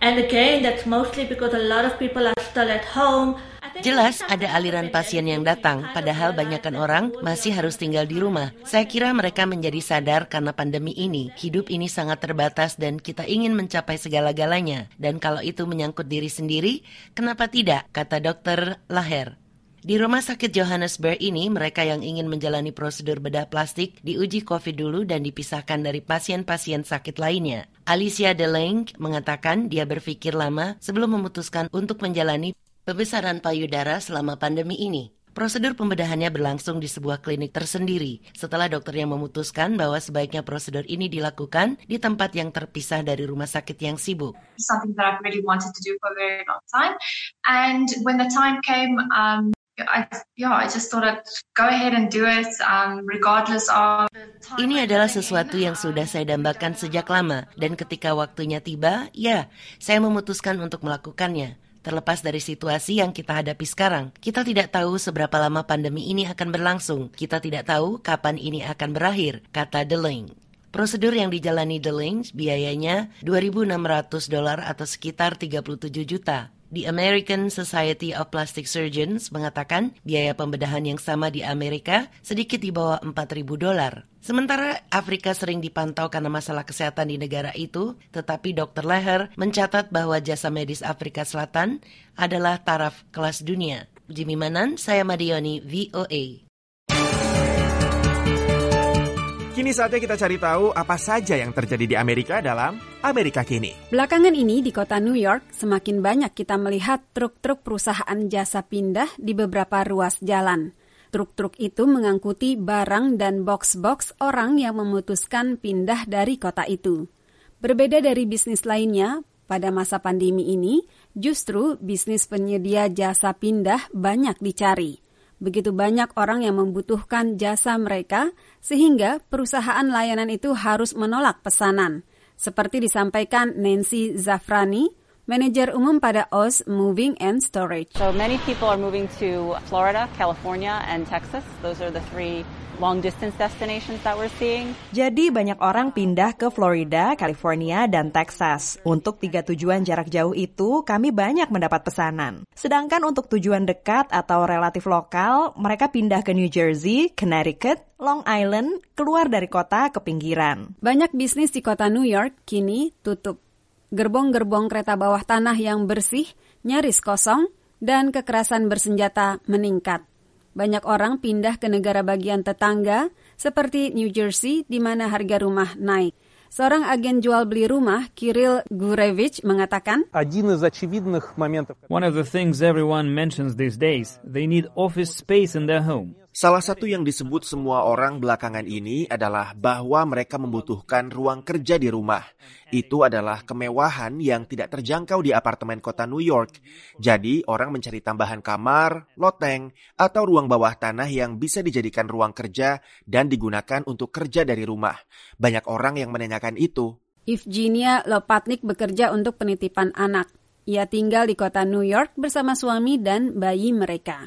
[SPEAKER 6] And again, that's mostly because a lot of people are still at home.
[SPEAKER 24] Jelas ada aliran pasien yang datang, padahal banyakkan orang masih harus tinggal di rumah. Saya kira mereka menjadi sadar karena pandemi ini, hidup ini sangat terbatas dan kita ingin mencapai segala-galanya. Dan kalau itu menyangkut diri sendiri, kenapa tidak? Kata Dr. Laher. Di rumah sakit Johannesburg ini, mereka yang ingin menjalani prosedur bedah plastik diuji COVID dulu dan dipisahkan dari pasien-pasien sakit lainnya. Alicia DeLange mengatakan dia berpikir lama sebelum memutuskan untuk menjalani pembesaran payudara selama pandemi ini. Prosedur pembedahannya berlangsung di sebuah klinik tersendiri setelah dokternya memutuskan bahwa sebaiknya prosedur ini dilakukan di tempat yang terpisah dari rumah sakit yang sibuk.
[SPEAKER 9] Something that I've really wanted to do for a very long time, and when the time came, I just thought I'd go ahead and do it, regardless of.
[SPEAKER 24] Ini adalah sesuatu yang sudah saya dambakan sejak lama, dan ketika waktunya tiba, saya memutuskan untuk melakukannya. Terlepas dari situasi yang kita hadapi sekarang, kita tidak tahu seberapa lama pandemi ini akan berlangsung. Kita tidak tahu kapan ini akan berakhir, kata DeLange. Prosedur yang dijalani DeLange biayanya $2.600 atau sekitar 37 juta. The American Society of Plastic Surgeons mengatakan biaya pembedahan yang sama di Amerika sedikit di bawah $4.000. Sementara Afrika sering dipantau karena masalah kesehatan di negara itu, tetapi Dr. Leher mencatat bahwa jasa medis Afrika Selatan adalah taraf kelas dunia. Jimmy Manan, saya Madioni, VOA.
[SPEAKER 3] Kini saatnya kita cari tahu apa saja yang terjadi di Amerika dalam Amerika Kini.
[SPEAKER 11] Belakangan ini di kota New York, semakin banyak kita melihat truk-truk perusahaan jasa pindah di beberapa ruas jalan. Truk-truk itu mengangkuti barang dan box-box orang yang memutuskan pindah dari kota itu. Berbeda dari bisnis lainnya, pada masa pandemi ini, justru bisnis penyedia jasa pindah banyak dicari. Begitu banyak orang yang membutuhkan jasa mereka, sehingga perusahaan layanan itu harus menolak pesanan. Seperti disampaikan Nancy Zafrani, manajer umum pada Oz Moving and Storage.
[SPEAKER 12] So many people are moving to Florida, California, and Texas. Those are the three long-distance destinations that we're seeing.
[SPEAKER 2] Jadi banyak orang pindah ke Florida, California, dan Texas. Untuk 3 tujuan jarak jauh itu, kami banyak mendapat pesanan. Sedangkan untuk tujuan dekat atau relatif lokal, mereka pindah ke New Jersey, Connecticut, Long Island, keluar dari kota ke pinggiran.
[SPEAKER 11] Banyak bisnis di kota New York kini tutup. Gerbong-gerbong kereta bawah tanah yang bersih, nyaris kosong, dan kekerasan bersenjata meningkat. Banyak orang pindah ke negara bagian tetangga, seperti New Jersey, di mana harga rumah naik. Seorang agen jual beli rumah, Kirill Gurevich, mengatakan,
[SPEAKER 25] One of the things everyone mentions these days, they need office space in their home.
[SPEAKER 3] Salah satu yang disebut semua orang belakangan ini adalah bahwa mereka membutuhkan ruang kerja di rumah. Itu adalah kemewahan yang tidak terjangkau di apartemen kota New York. Jadi orang mencari tambahan kamar, loteng, atau ruang bawah tanah yang bisa dijadikan ruang kerja dan digunakan untuk kerja dari rumah. Banyak orang yang menanyakan itu.
[SPEAKER 11] Evgenia Lopatnik bekerja untuk penitipan anak. Ia tinggal di kota New York bersama suami dan bayi mereka.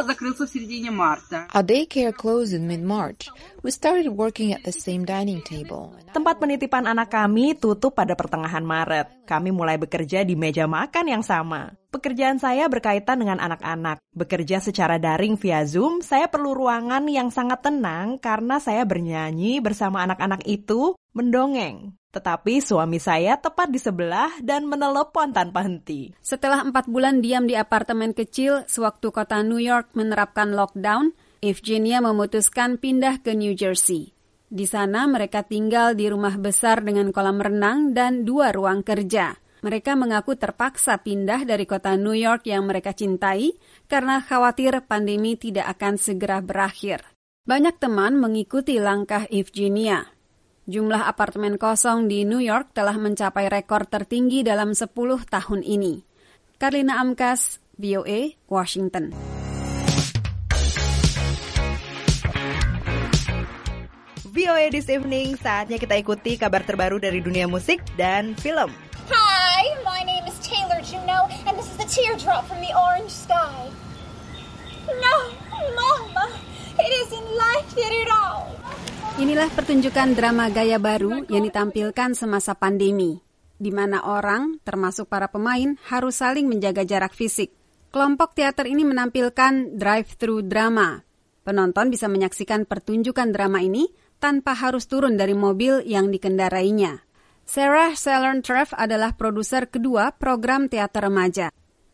[SPEAKER 26] Our daycare closed in mid-March. We started working at the same dining table.
[SPEAKER 2] Tempat penitipan anak kami tutup pada pertengahan Maret. Kami mulai bekerja di meja makan yang sama. Pekerjaan saya berkaitan dengan anak-anak. Bekerja secara daring via Zoom, saya perlu ruangan yang sangat tenang karena saya bernyanyi bersama anak-anak itu mendongeng. Tetapi suami saya tepat di sebelah dan menelepon tanpa henti.
[SPEAKER 11] Setelah 4 bulan diam di apartemen kecil sewaktu kota New York menerapkan lockdown, Evgenia memutuskan pindah ke New Jersey. Di sana mereka tinggal di rumah besar dengan kolam renang dan 2 ruang kerja. Mereka mengaku terpaksa pindah dari kota New York yang mereka cintai karena khawatir pandemi tidak akan segera berakhir. Banyak teman mengikuti langkah Evgenia. Jumlah apartemen kosong di New York telah mencapai rekor tertinggi dalam 10 tahun ini. Karlina Amkas, VOA, Washington.
[SPEAKER 2] VOA This Evening, saatnya kita ikuti kabar terbaru dari dunia musik dan film.
[SPEAKER 27] Hi, my name is Taylor Juno, and this is the teardrop from the orange sky. No, Mama, it isn't like it at all.
[SPEAKER 11] Inilah pertunjukan drama gaya baru yang ditampilkan semasa pandemi. di mana orang, termasuk para pemain, harus saling menjaga jarak fisik. Kelompok teater ini menampilkan drive-thru drama. Penonton bisa menyaksikan pertunjukan drama ini tanpa harus turun dari mobil yang dikendarainya. Sarah Salern-Treff adalah produser kedua program teater remaja.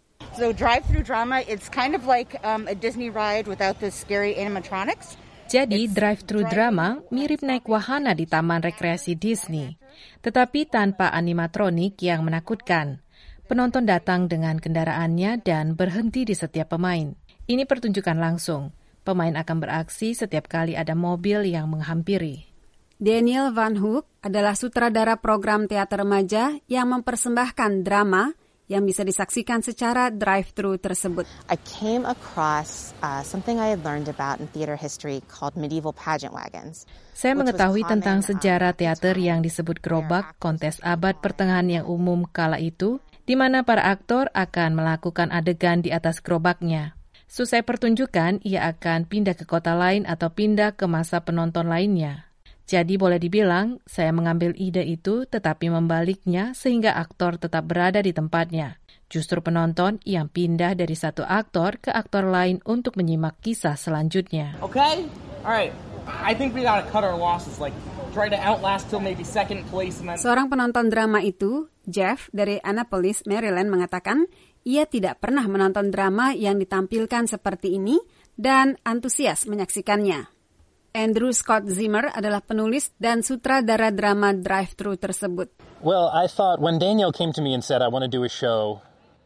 [SPEAKER 5] So drive-thru drama, it's kind of like a Disney ride without the scary animatronics.
[SPEAKER 4] Jadi drive-thru drama mirip naik wahana di taman rekreasi Disney, tetapi tanpa animatronik yang menakutkan. Penonton datang dengan kendaraannya dan berhenti di setiap pemain. Ini pertunjukan langsung. Pemain akan beraksi setiap kali ada mobil yang menghampiri.
[SPEAKER 11] Daniel Van Hoek adalah sutradara program teater remaja yang mempersembahkan drama yang bisa disaksikan secara drive-thru tersebut.
[SPEAKER 10] I came across something I had learned about in theater history called medieval pageant wagons.
[SPEAKER 4] Saya mengetahui tentang sejarah teater yang disebut gerobak kontes abad pertengahan yang umum kala itu, di mana para aktor akan melakukan adegan di atas gerobaknya. Selesai pertunjukan, ia akan pindah ke kota lain atau pindah ke masa penonton lainnya. Jadi boleh dibilang, saya mengambil ide itu tetapi membaliknya sehingga aktor tetap berada di tempatnya. Justru penonton yang pindah dari satu aktor ke aktor lain untuk menyimak kisah selanjutnya.
[SPEAKER 13] Okay, alright. I think we gotta cut our losses, like try to outlast till maybe second place. And then...
[SPEAKER 11] Seorang penonton drama itu, Jeff dari Annapolis, Maryland, mengatakan ia tidak pernah menonton drama yang ditampilkan seperti ini dan antusias menyaksikannya. Andrew Scott Zimmer adalah penulis dan sutradara drama drive-thru tersebut.
[SPEAKER 14] Well, I thought when Daniel came to me and said I want to do a show,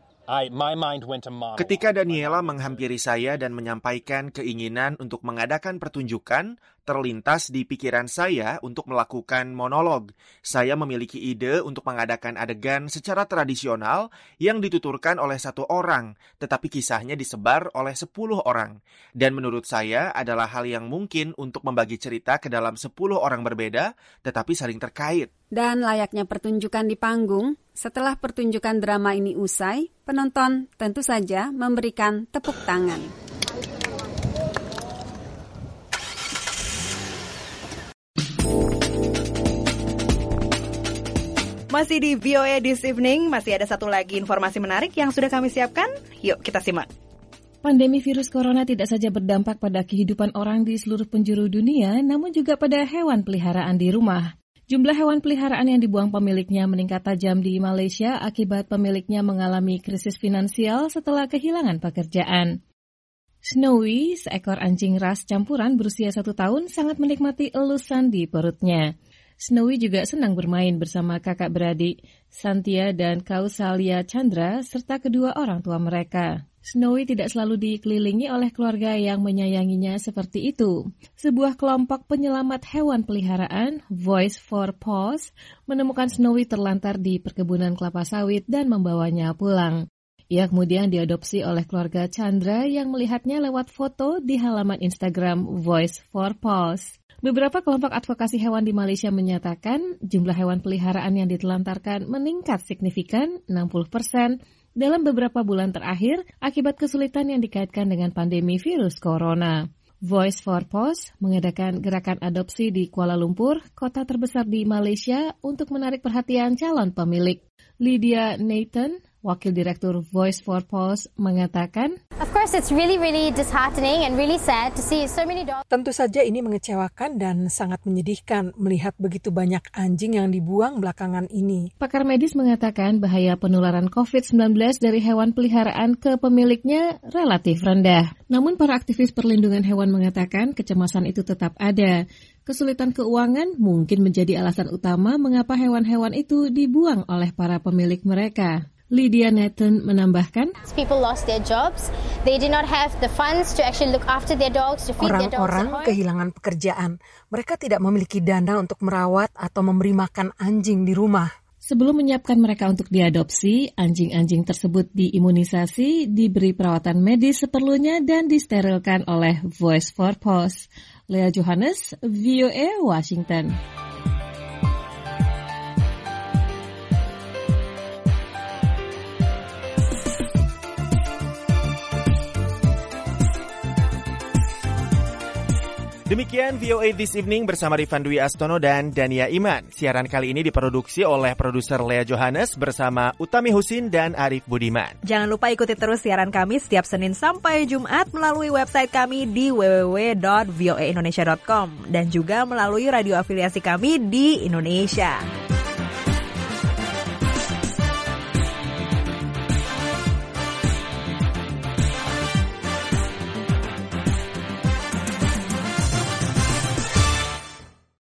[SPEAKER 14] my mind went to monologue.
[SPEAKER 3] Ketika Daniela menghampiri saya dan menyampaikan keinginan untuk mengadakan pertunjukan, terlintas di pikiran saya untuk melakukan monolog. Saya memiliki ide untuk mengadakan adegan secara tradisional yang dituturkan oleh satu orang, tetapi kisahnya disebar oleh 10 orang. Dan menurut saya adalah hal yang mungkin untuk membagi cerita ke dalam 10 orang berbeda, tetapi saling terkait.
[SPEAKER 11] Dan layaknya pertunjukan di panggung, setelah pertunjukan drama ini usai, penonton tentu saja memberikan tepuk tangan.
[SPEAKER 2] Masih di VOA This Evening, masih ada satu lagi informasi menarik yang sudah kami siapkan. Yuk kita simak.
[SPEAKER 15] Pandemi virus corona tidak saja berdampak pada kehidupan orang di seluruh penjuru dunia, namun juga pada hewan peliharaan di rumah. Jumlah hewan peliharaan yang dibuang pemiliknya meningkat tajam di Malaysia akibat pemiliknya mengalami krisis finansial setelah kehilangan pekerjaan. Snowy, seekor anjing ras campuran berusia 1 tahun, sangat menikmati elusan di perutnya. Snowy juga senang bermain bersama kakak beradik, Santia dan Kausalya Chandra, serta kedua orang tua mereka. Snowy tidak selalu dikelilingi oleh keluarga yang menyayanginya seperti itu. Sebuah kelompok penyelamat hewan peliharaan, Voice for Paws, menemukan Snowy terlantar di perkebunan kelapa sawit dan membawanya pulang. Ia kemudian diadopsi oleh keluarga Chandra yang melihatnya lewat foto di halaman Instagram Voice for Paws. Beberapa kelompok advokasi hewan di Malaysia menyatakan jumlah hewan peliharaan yang ditelantarkan meningkat signifikan 60% dalam beberapa bulan terakhir akibat kesulitan yang dikaitkan dengan pandemi virus corona. Voice for Paws mengadakan gerakan adopsi di Kuala Lumpur, kota terbesar di Malaysia, untuk menarik perhatian calon pemilik. Lydia Nathan, Wakil Direktur Voice for Paws, mengatakan,
[SPEAKER 16] Of course, it's really disheartening and really sad to see so many dogs.
[SPEAKER 17] Tentu saja ini mengecewakan dan sangat menyedihkan melihat begitu banyak anjing yang dibuang belakangan ini.
[SPEAKER 15] Pakar medis mengatakan bahaya penularan COVID-19 dari hewan peliharaan ke pemiliknya relatif rendah. Namun para aktivis perlindungan hewan mengatakan kecemasan itu tetap ada. Kesulitan keuangan mungkin menjadi alasan utama mengapa hewan-hewan itu dibuang oleh para pemilik mereka. Lydia Nathan menambahkan,
[SPEAKER 16] People lost their jobs. They did not have the funds to actually look after their dogs, to feed their dogs at home.
[SPEAKER 17] Orang-orang kehilangan pekerjaan. Mereka tidak memiliki dana untuk merawat atau memberi makan anjing di rumah.
[SPEAKER 15] Sebelum menyiapkan mereka untuk diadopsi, anjing-anjing tersebut diimunisasi, diberi perawatan medis seperlunya, dan disterilkan oleh Voice for Paws. Lea Johannes, VOA, Washington.
[SPEAKER 3] Demikian VOA This Evening bersama Rifan Dwi Astono dan Dania Iman. Siaran kali ini diproduksi oleh produser Lea Johannes bersama Utami Husin dan Arif Budiman.
[SPEAKER 2] Jangan lupa ikuti terus siaran kami setiap Senin sampai Jumat melalui website kami di www.voaindonesia.com dan juga melalui radio afiliasi kami di Indonesia.